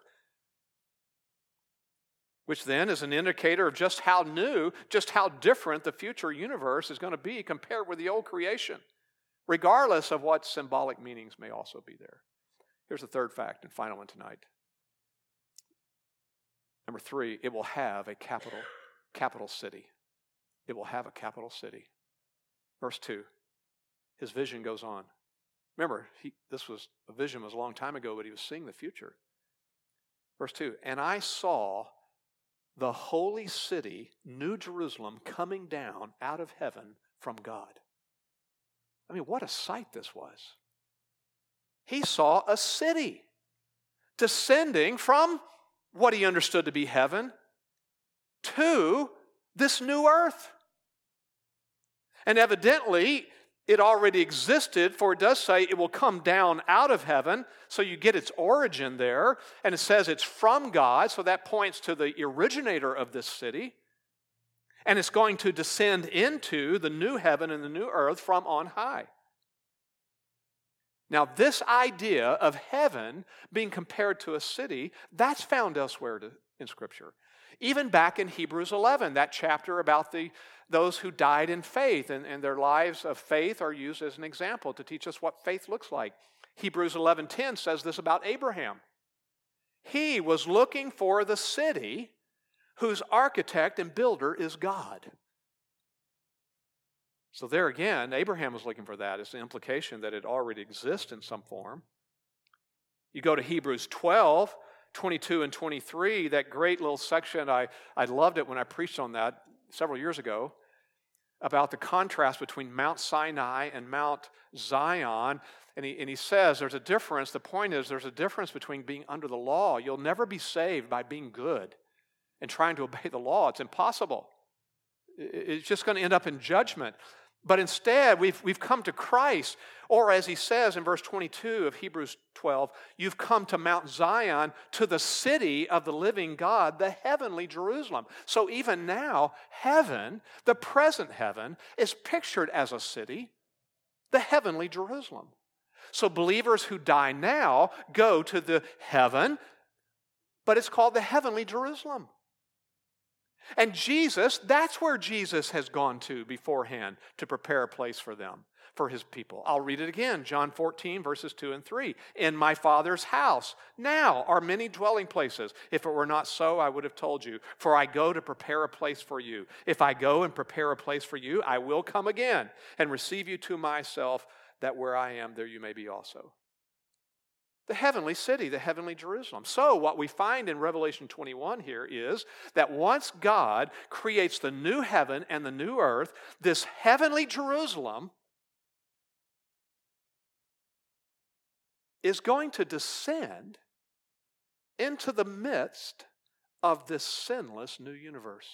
which then is an indicator of just how new, just how different the future universe is going to be compared with the old creation, regardless of what symbolic meanings may also be there. Here's the third fact and final one tonight. Number three, it will have a capital, capital city. It will have a capital city. Verse two, his vision goes on. Remember, he, this was a vision was a long time ago, but he was seeing the future. Verse two, and I saw the holy city, New Jerusalem, coming down out of heaven from God. I mean, what a sight this was. He saw a city descending from what he understood to be heaven to this new earth. And evidently, it already existed, for it does say it will come down out of heaven, so you get its origin there, and it says it's from God, so that points to the originator of this city, and it's going to descend into the new heaven and the new earth from on high. Now, this idea of heaven being compared to a city, that's found elsewhere to, in Scripture. Even back in Hebrews eleven, that chapter about the those who died in faith, and, and their lives of faith are used as an example to teach us what faith looks like. Hebrews eleven ten says this about Abraham. He was looking for the city whose architect and builder is God. So there again, Abraham was looking for that. It's the implication that it already exists in some form. You go to Hebrews twelve, twenty-two and twenty-three, that great little section, I, I loved it when I preached on that several years ago, about the contrast between Mount Sinai and Mount Zion. And he, and he says there's a difference. The point is there's a difference between being under the law. You'll never be saved by being good and trying to obey the law. It's impossible. It's just going to end up in judgment. But instead, we've, we've come to Christ, or as he says in verse twenty-two of Hebrews twelve, you've come to Mount Zion, to the city of the living God, the heavenly Jerusalem. So even now, heaven, the present heaven, is pictured as a city, the heavenly Jerusalem. So believers who die now go to the heaven, but it's called the heavenly Jerusalem. And Jesus, that's where Jesus has gone to beforehand to prepare a place for them, for his people. I'll read it again, John fourteen, verses two and three. In my Father's house now are many dwelling places. If it were not so, I would have told you. For I go to prepare a place for you. If I go and prepare a place for you, I will come again and receive you to myself, that where I am, there you may be also. The heavenly city, the heavenly Jerusalem. So what we find in Revelation twenty-one here is that once God creates the new heaven and the new earth, this heavenly Jerusalem is going to descend into the midst of this sinless new universe.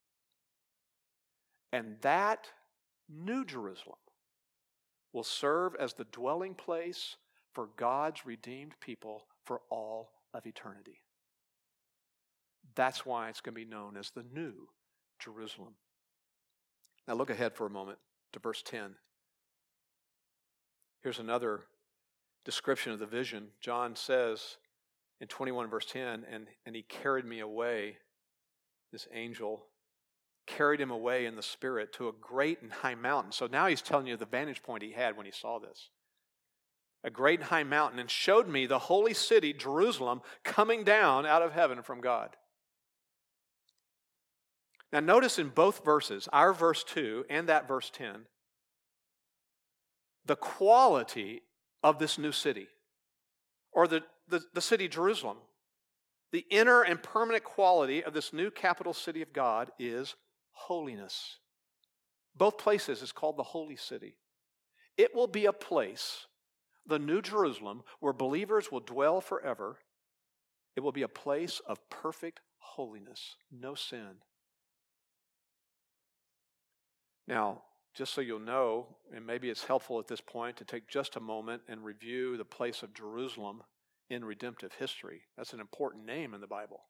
And that new Jerusalem will serve as the dwelling place for God's redeemed people for all of eternity. That's why it's going to be known as the New Jerusalem. Now look ahead for a moment to verse ten. Here's another description of the vision. John says in twenty-one verse ten, and, and he carried me away, this angel carried him away in the spirit to a great and high mountain. So now he's telling you the vantage point he had when he saw this. A great and high mountain, and showed me the holy city, Jerusalem, coming down out of heaven from God. Now notice in both verses, our verse two and that verse ten, the quality of this new city, or the, the, the city Jerusalem. The inner and permanent quality of this new capital city of God is holiness. Both places is called the holy city. It will be a place, the New Jerusalem, where believers will dwell forever. It will be a place of perfect holiness, no sin. Now, just so you'll know, and maybe it's helpful at this point to take just a moment and review the place of Jerusalem in redemptive history. That's an important name in the Bible.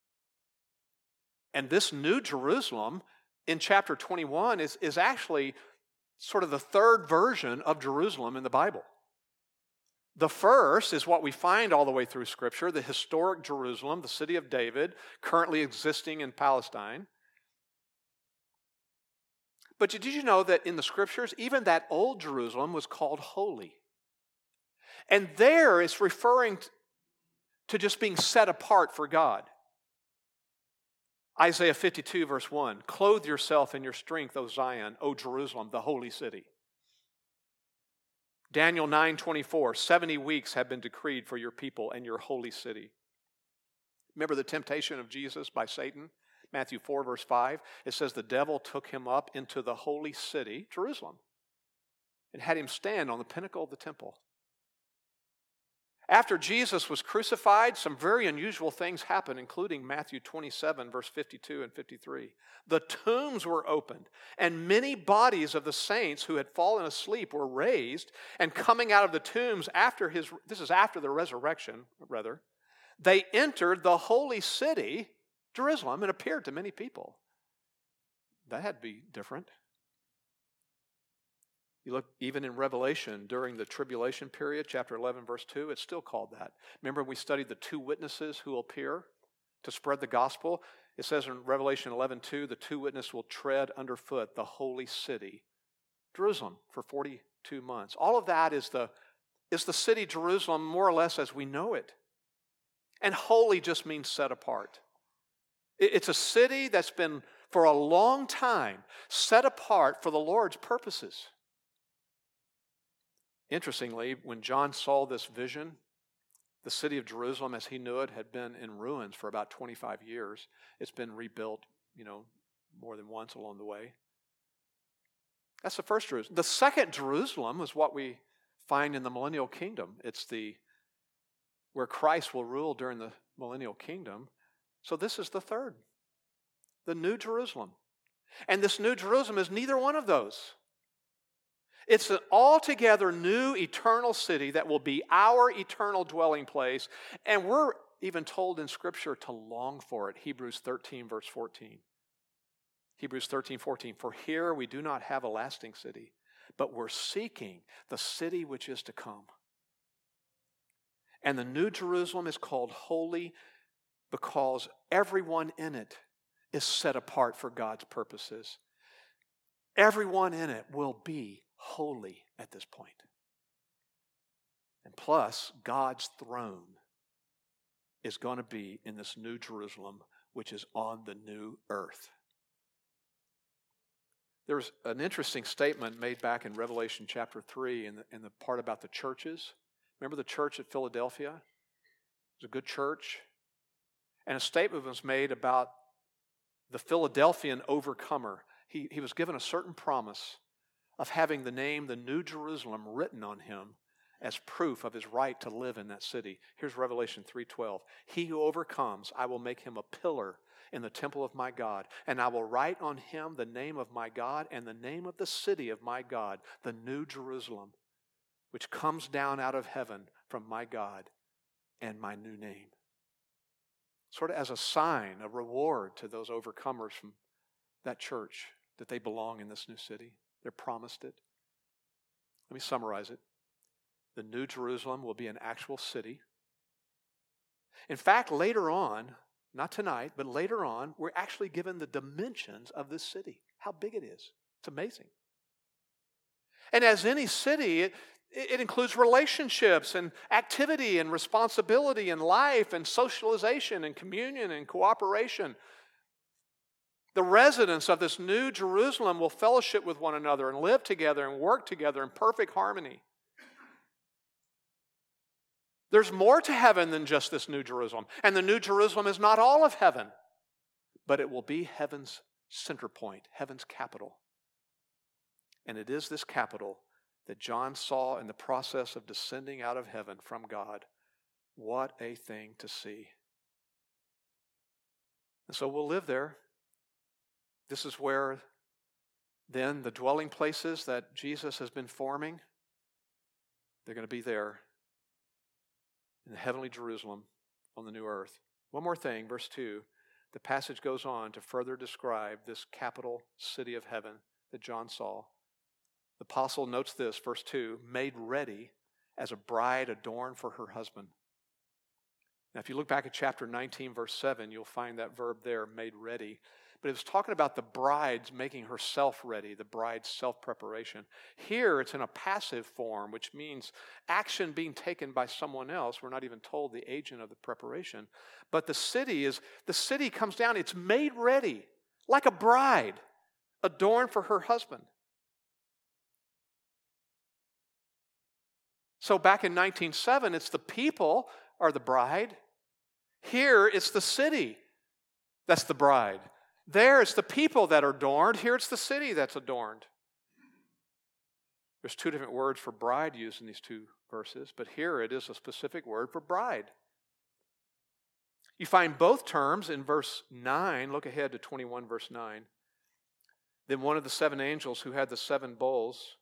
And this New Jerusalem in chapter twenty-one is, is actually sort of the third version of Jerusalem in the Bible. The first is what we find all the way through Scripture, the historic Jerusalem, the city of David, currently existing in Palestine. But did you know that in the Scriptures, even that old Jerusalem was called holy? And there it's referring to just being set apart for God. Isaiah fifty-two verse one, clothe yourself in your strength, O Zion, O Jerusalem, the holy city. Daniel nine twenty-four, seventy weeks have been decreed for your people and your holy city. Remember the temptation of Jesus by Satan? Matthew four verse five, it says the devil took him up into the holy city, Jerusalem, and had him stand on the pinnacle of the temple. After Jesus was crucified, some very unusual things happened, including Matthew twenty-seven, verse fifty-two and fifty-three. The tombs were opened, and many bodies of the saints who had fallen asleep were raised, and coming out of the tombs after his, this is after the resurrection, rather, they entered the holy city, Jerusalem, and appeared to many people. That had to be different. You look even in Revelation during the tribulation period, chapter eleven, verse two, it's still called that. Remember we studied the two witnesses who will appear to spread the gospel? It says in Revelation eleven two, the two witnesses will tread underfoot the holy city, Jerusalem, for forty-two months. All of that is the, is the city Jerusalem more or less as we know it. And holy just means set apart. It's a city that's been for a long time set apart for the Lord's purposes. Interestingly, when John saw this vision, the city of Jerusalem as he knew it had been in ruins for about twenty-five years. It's been rebuilt, you know, more than once along the way. That's the first Jerusalem. The second Jerusalem is what we find in the millennial kingdom. It's the where Christ will rule during the millennial kingdom. So this is the third, the New Jerusalem. And this New Jerusalem is neither one of those. It's an altogether new eternal city that will be our eternal dwelling place. And we're even told in Scripture to long for it. Hebrews thirteen, verse fourteen. Hebrews thirteen, fourteen. For here we do not have a lasting city, but we're seeking the city which is to come. And the New Jerusalem is called holy because everyone in it is set apart for God's purposes. Everyone in it will be holy at this point. And plus, God's throne is going to be in this New Jerusalem, which is on the new earth. There's an interesting statement made back in Revelation chapter three in the, in the part about the churches. Remember the church at Philadelphia? It was a good church. And a statement was made about the Philadelphian overcomer. He, he was given a certain promise of having the name, the New Jerusalem, written on him as proof of his right to live in that city. Here's Revelation three twelve. He who overcomes, I will make him a pillar in the temple of my God, and I will write on him the name of my God and the name of the city of my God, the New Jerusalem, which comes down out of heaven from my God, and my new name. Sort of as a sign, a reward to those overcomers from that church that they belong in this new city. They're promised it. Let me summarize it. The New Jerusalem will be an actual city. In fact, later on, not tonight, but later on, we're actually given the dimensions of this city, how big it is. It's amazing. And as any city, it, it includes relationships and activity and responsibility and life and socialization and communion and cooperation. The residents of this New Jerusalem will fellowship with one another and live together and work together in perfect harmony. There's more to heaven than just this New Jerusalem. And the New Jerusalem is not all of heaven, but it will be heaven's center point, heaven's capital. And it is this capital that John saw in the process of descending out of heaven from God. What a thing to see. And so we'll live there. This is where then the dwelling places that Jesus has been forming, they're going to be there in the heavenly Jerusalem on the new earth. One more thing, verse two, the passage goes on to further describe this capital city of heaven that John saw. The apostle notes this, verse two, made ready as a bride adorned for her husband. Now, if you look back at chapter nineteen, verse seven, you'll find that verb there, made ready. But it was talking about the bride's making herself ready, the bride's self-preparation. Here, it's in a passive form, which means action being taken by someone else. We're not even told the agent of the preparation. But the city is, the city comes down, it's made ready, like a bride, adorned for her husband. So back in nineteen oh seven, it's the people are the bride. Here, it's the city that's the bride. There, it's the people that are adorned. Here, it's the city that's adorned. There's two different words for bride used in these two verses, but here it is a specific word for bride. You find both terms in verse nine. Look ahead to twenty-one, verse nine. Then one of the seven angels who had the seven bowls,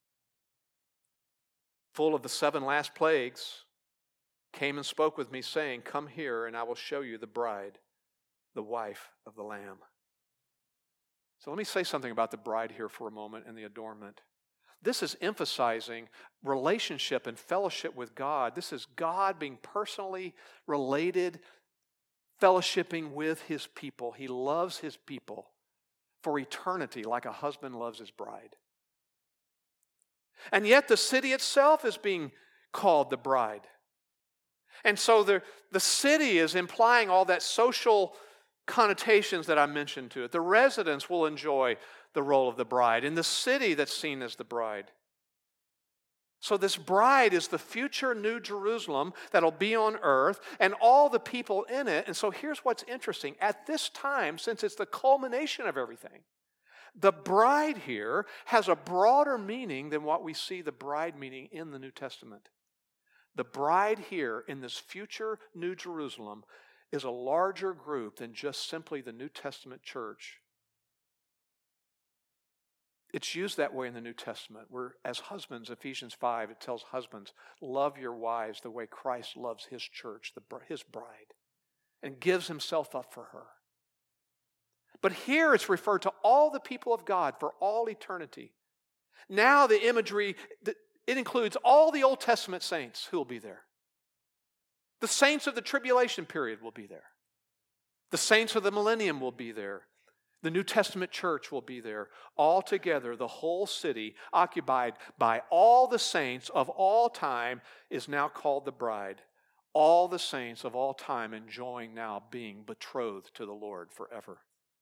full of the seven last plagues, came and spoke with me, saying, "Come here, and I will show you the bride, the wife of the Lamb." So let me say something about the bride here for a moment and the adornment. This is emphasizing relationship and fellowship with God. This is God being personally related, fellowshipping with His people. He loves His people for eternity like a husband loves his bride. And yet the city itself is being called the bride. And so the, the city is implying all that social connotations that I mentioned to it. The residents will enjoy the role of the bride in the city that's seen as the bride. So this bride is the future New Jerusalem that'll be on earth and all the people in it. And so here's what's interesting. At this time, since it's the culmination of everything, the bride here has a broader meaning than what we see the bride meaning in the New Testament. The bride here in this future New Jerusalem is a larger group than just simply the New Testament church. It's used that way in the New Testament, where as husbands, Ephesians five, it tells husbands, love your wives the way Christ loves his church, the, his bride, and gives himself up for her. But here it's referred to all the people of God for all eternity. Now the imagery, it includes all the Old Testament saints who will be there. The saints of the tribulation period will be there. The saints of the millennium will be there. The New Testament church will be there. All together, the whole city, occupied by all the saints of all time, is now called the bride. All the saints of all time enjoying now being betrothed to the Lord forever.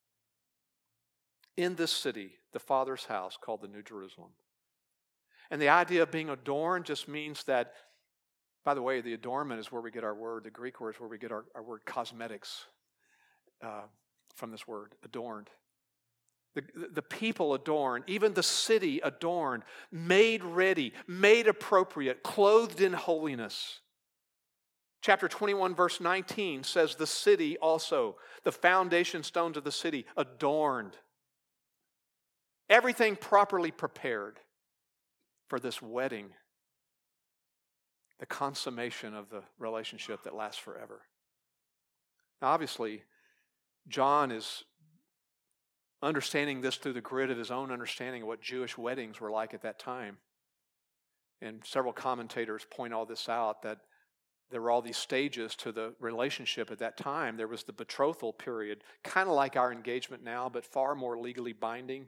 In this city, the Father's house, called the New Jerusalem. And the idea of being adorned just means that, by the way, the adornment is where we get our word, the Greek word is where we get our, our word cosmetics. Uh, from this word, adorned. The, the people adorned, even the city adorned, made ready, made appropriate, clothed in holiness. Chapter twenty-one, verse nineteen says the city also, the foundation stones of the city, adorned. Everything properly prepared for this wedding, the consummation of the relationship that lasts forever. Now, obviously, John is understanding this through the grid of his own understanding of what Jewish weddings were like at that time. And several commentators point all this out, that there were all these stages to the relationship at that time. There was the betrothal period, kind of like our engagement now, but far more legally binding.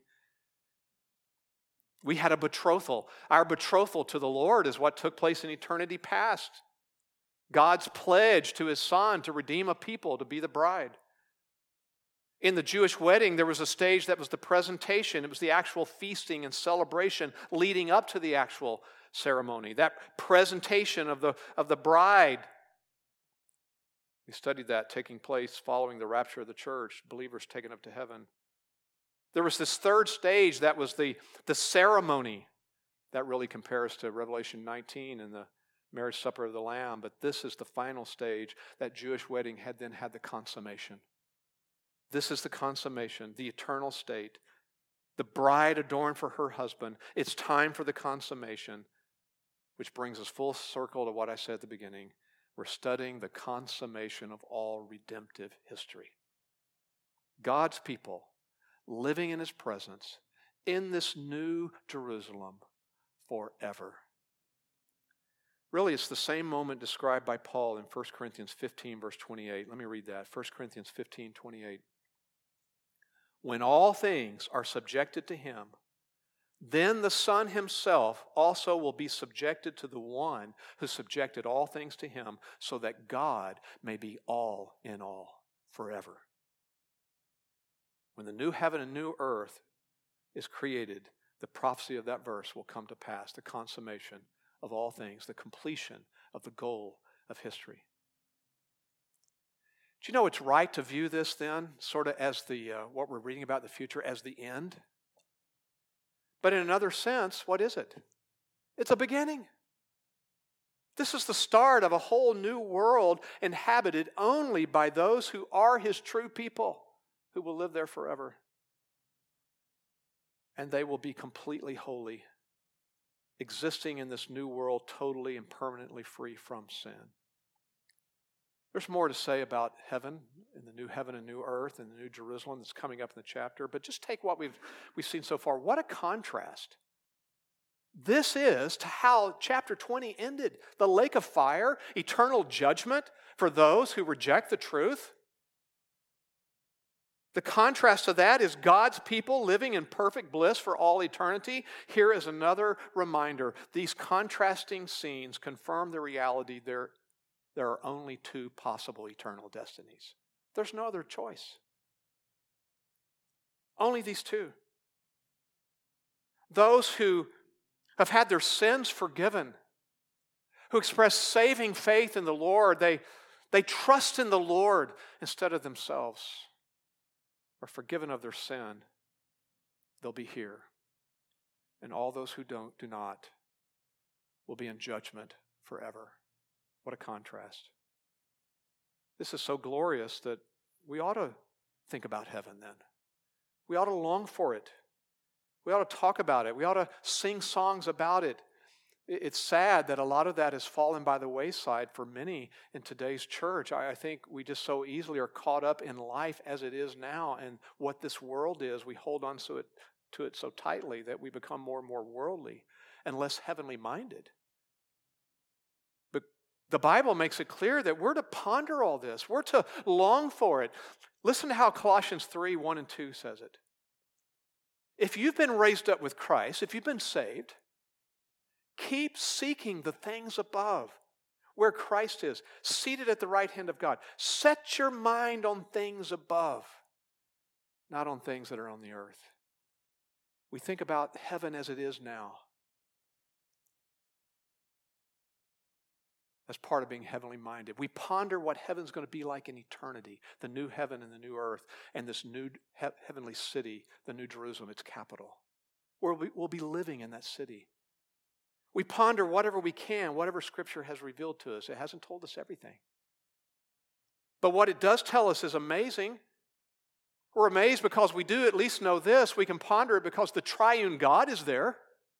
We had a betrothal. Our betrothal to the Lord is what took place in eternity past. God's pledge to his Son to redeem a people, to be the bride. In the Jewish wedding, there was a stage that was the presentation. It was the actual feasting and celebration leading up to the actual ceremony. That presentation of the, of the bride. We studied that taking place following the rapture of the church, believers taken up to heaven. There was this third stage that was the, the ceremony. That really compares to Revelation nineteen and the marriage supper of the Lamb. But this is the final stage. That Jewish wedding had then had the consummation. This is the consummation, the eternal state. The bride adorned for her husband. It's time for the consummation, which brings us full circle to what I said at the beginning. We're studying the consummation of all redemptive history. God's people living in his presence in this new Jerusalem forever. Really, it's the same moment described by Paul in First Corinthians fifteen, verse twenty-eight. Let me read that. First Corinthians fifteen, twenty-eight. When all things are subjected to him, then the Son himself also will be subjected to the one who subjected all things to him, so that God may be all in all forever. When the new heaven and new earth is created, the prophecy of that verse will come to pass, the consummation of all things, the completion of the goal of history. Do you know it's right to view this then, sort of as the uh, what we're reading about in the future, as the end? But in another sense, what is it? It's a beginning. This is the start of a whole new world inhabited only by those who are his true people, who will live there forever. And they will be completely holy, existing in this new world totally and permanently free from sin. There's more to say about heaven and the new heaven and new earth and the new Jerusalem that's coming up in the chapter, but just take what we've, we've seen so far. What a contrast this is to how chapter twenty ended. The lake of fire, eternal judgment for those who reject the truth. The contrast to that is God's people living in perfect bliss for all eternity. Here is another reminder. These contrasting scenes confirm the reality there, there are only two possible eternal destinies. There's no other choice. Only these two. Those who have had their sins forgiven, who express saving faith in the Lord, they, they trust in the Lord instead of themselves, are forgiven of their sin, they'll be here. And all those who don't, do not, will be in judgment forever. What a contrast. This is so glorious that we ought to think about heaven then. We ought to long for it. We ought to talk about it. We ought to sing songs about it. It's sad that a lot of that has fallen by the wayside for many in today's church. I think we just so easily are caught up in life as it is now and what this world is. We hold on to it, to it so tightly that we become more and more worldly and less heavenly minded. But the Bible makes it clear that we're to ponder all this. We're to long for it. Listen to how Colossians three, one and two says it. If you've been raised up with Christ, if you've been saved, keep seeking the things above, where Christ is, seated at the right hand of God. Set your mind on things above, not on things that are on the earth. We think about heaven as it is now. That's part of being heavenly minded. We ponder what heaven's going to be like in eternity, the new heaven and the new earth, and this new he- heavenly city, the New Jerusalem, its capital, where we, we'll be living in that city. We ponder whatever we can, whatever Scripture has revealed to us. It hasn't told us everything. But what it does tell us is amazing. We're amazed because we do at least know this. We can ponder it because the triune God is there.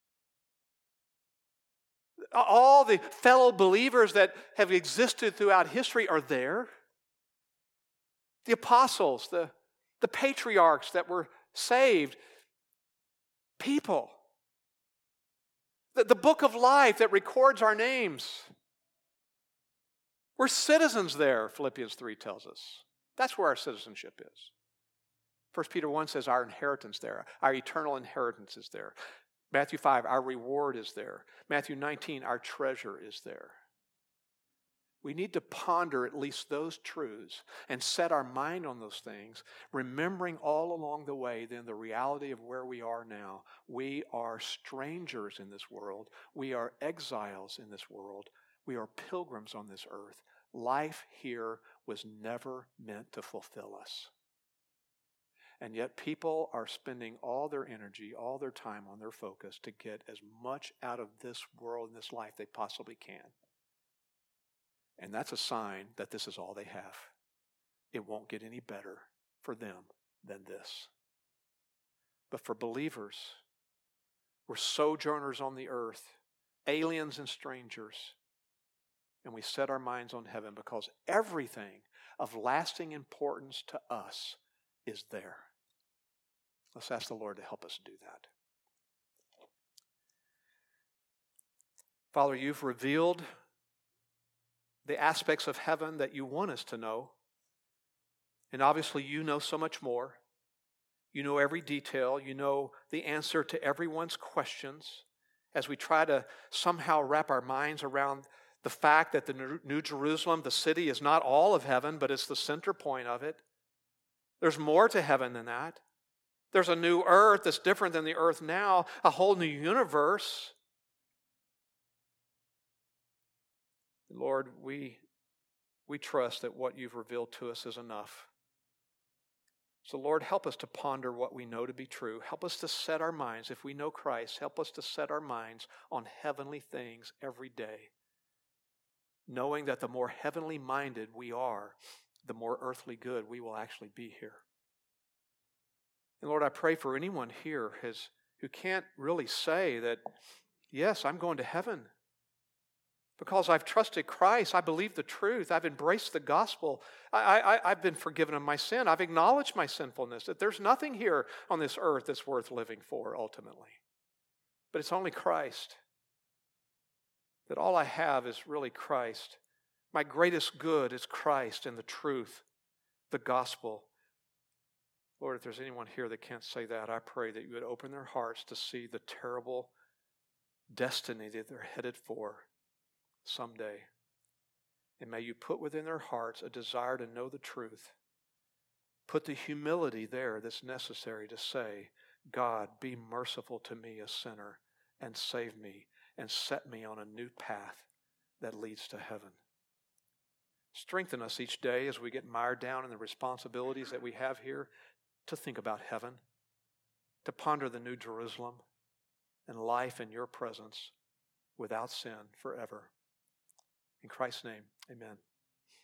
All the fellow believers that have existed throughout history are there. The apostles, the, the patriarchs that were saved, people. The, the book of life that records our names. We're citizens there, Philippians three tells us. That's where our citizenship is. First Peter one says our inheritance there, our eternal inheritance is there. Matthew five, our reward is there. Matthew nineteen, our treasure is there. We need to ponder at least those truths and set our mind on those things, remembering all along the way then the reality of where we are now. We are strangers in this world. We are exiles in this world. We are pilgrims on this earth. Life here was never meant to fulfill us. And yet people are spending all their energy, all their time on their focus to get as much out of this world and this life they possibly can. And that's a sign that this is all they have. It won't get any better for them than this. But for believers, we're sojourners on the earth, aliens and strangers, and we set our minds on heaven because everything of lasting importance to us is there. Let's ask the Lord to help us do that. Father, you've revealed the aspects of heaven that you want us to know. And obviously you know so much more. You know every detail. You know the answer to everyone's questions as we try to somehow wrap our minds around the fact that the New Jerusalem, the city, is not all of heaven, but it's the center point of it. There's more to heaven than that. There's a new earth that's different than the earth now, a whole new universe. Lord, we, we trust that what you've revealed to us is enough. So Lord, help us to ponder what we know to be true. Help us to set our minds, if we know Christ, help us to set our minds on heavenly things every day, knowing that the more heavenly minded we are, the more earthly good we will actually be here. And Lord, I pray for anyone here has, who can't really say that, yes, I'm going to heaven. Because I've trusted Christ, I believe the truth, I've embraced the gospel, I, I, I've been forgiven of my sin, I've acknowledged my sinfulness, that there's nothing here on this earth that's worth living for ultimately. But it's only Christ. That all I have is really Christ. My greatest good is Christ and the truth, the gospel. Lord, if there's anyone here that can't say that, I pray that you would open their hearts to see the terrible destiny that they're headed for someday. And may you put within their hearts a desire to know the truth. Put the humility there that's necessary to say, God, be merciful to me, a sinner, and save me, and set me on a new path that leads to heaven. Strengthen us each day as we get mired down in the responsibilities that we have here to think about heaven, to ponder the New Jerusalem and life in your presence without sin forever. In Christ's name, amen.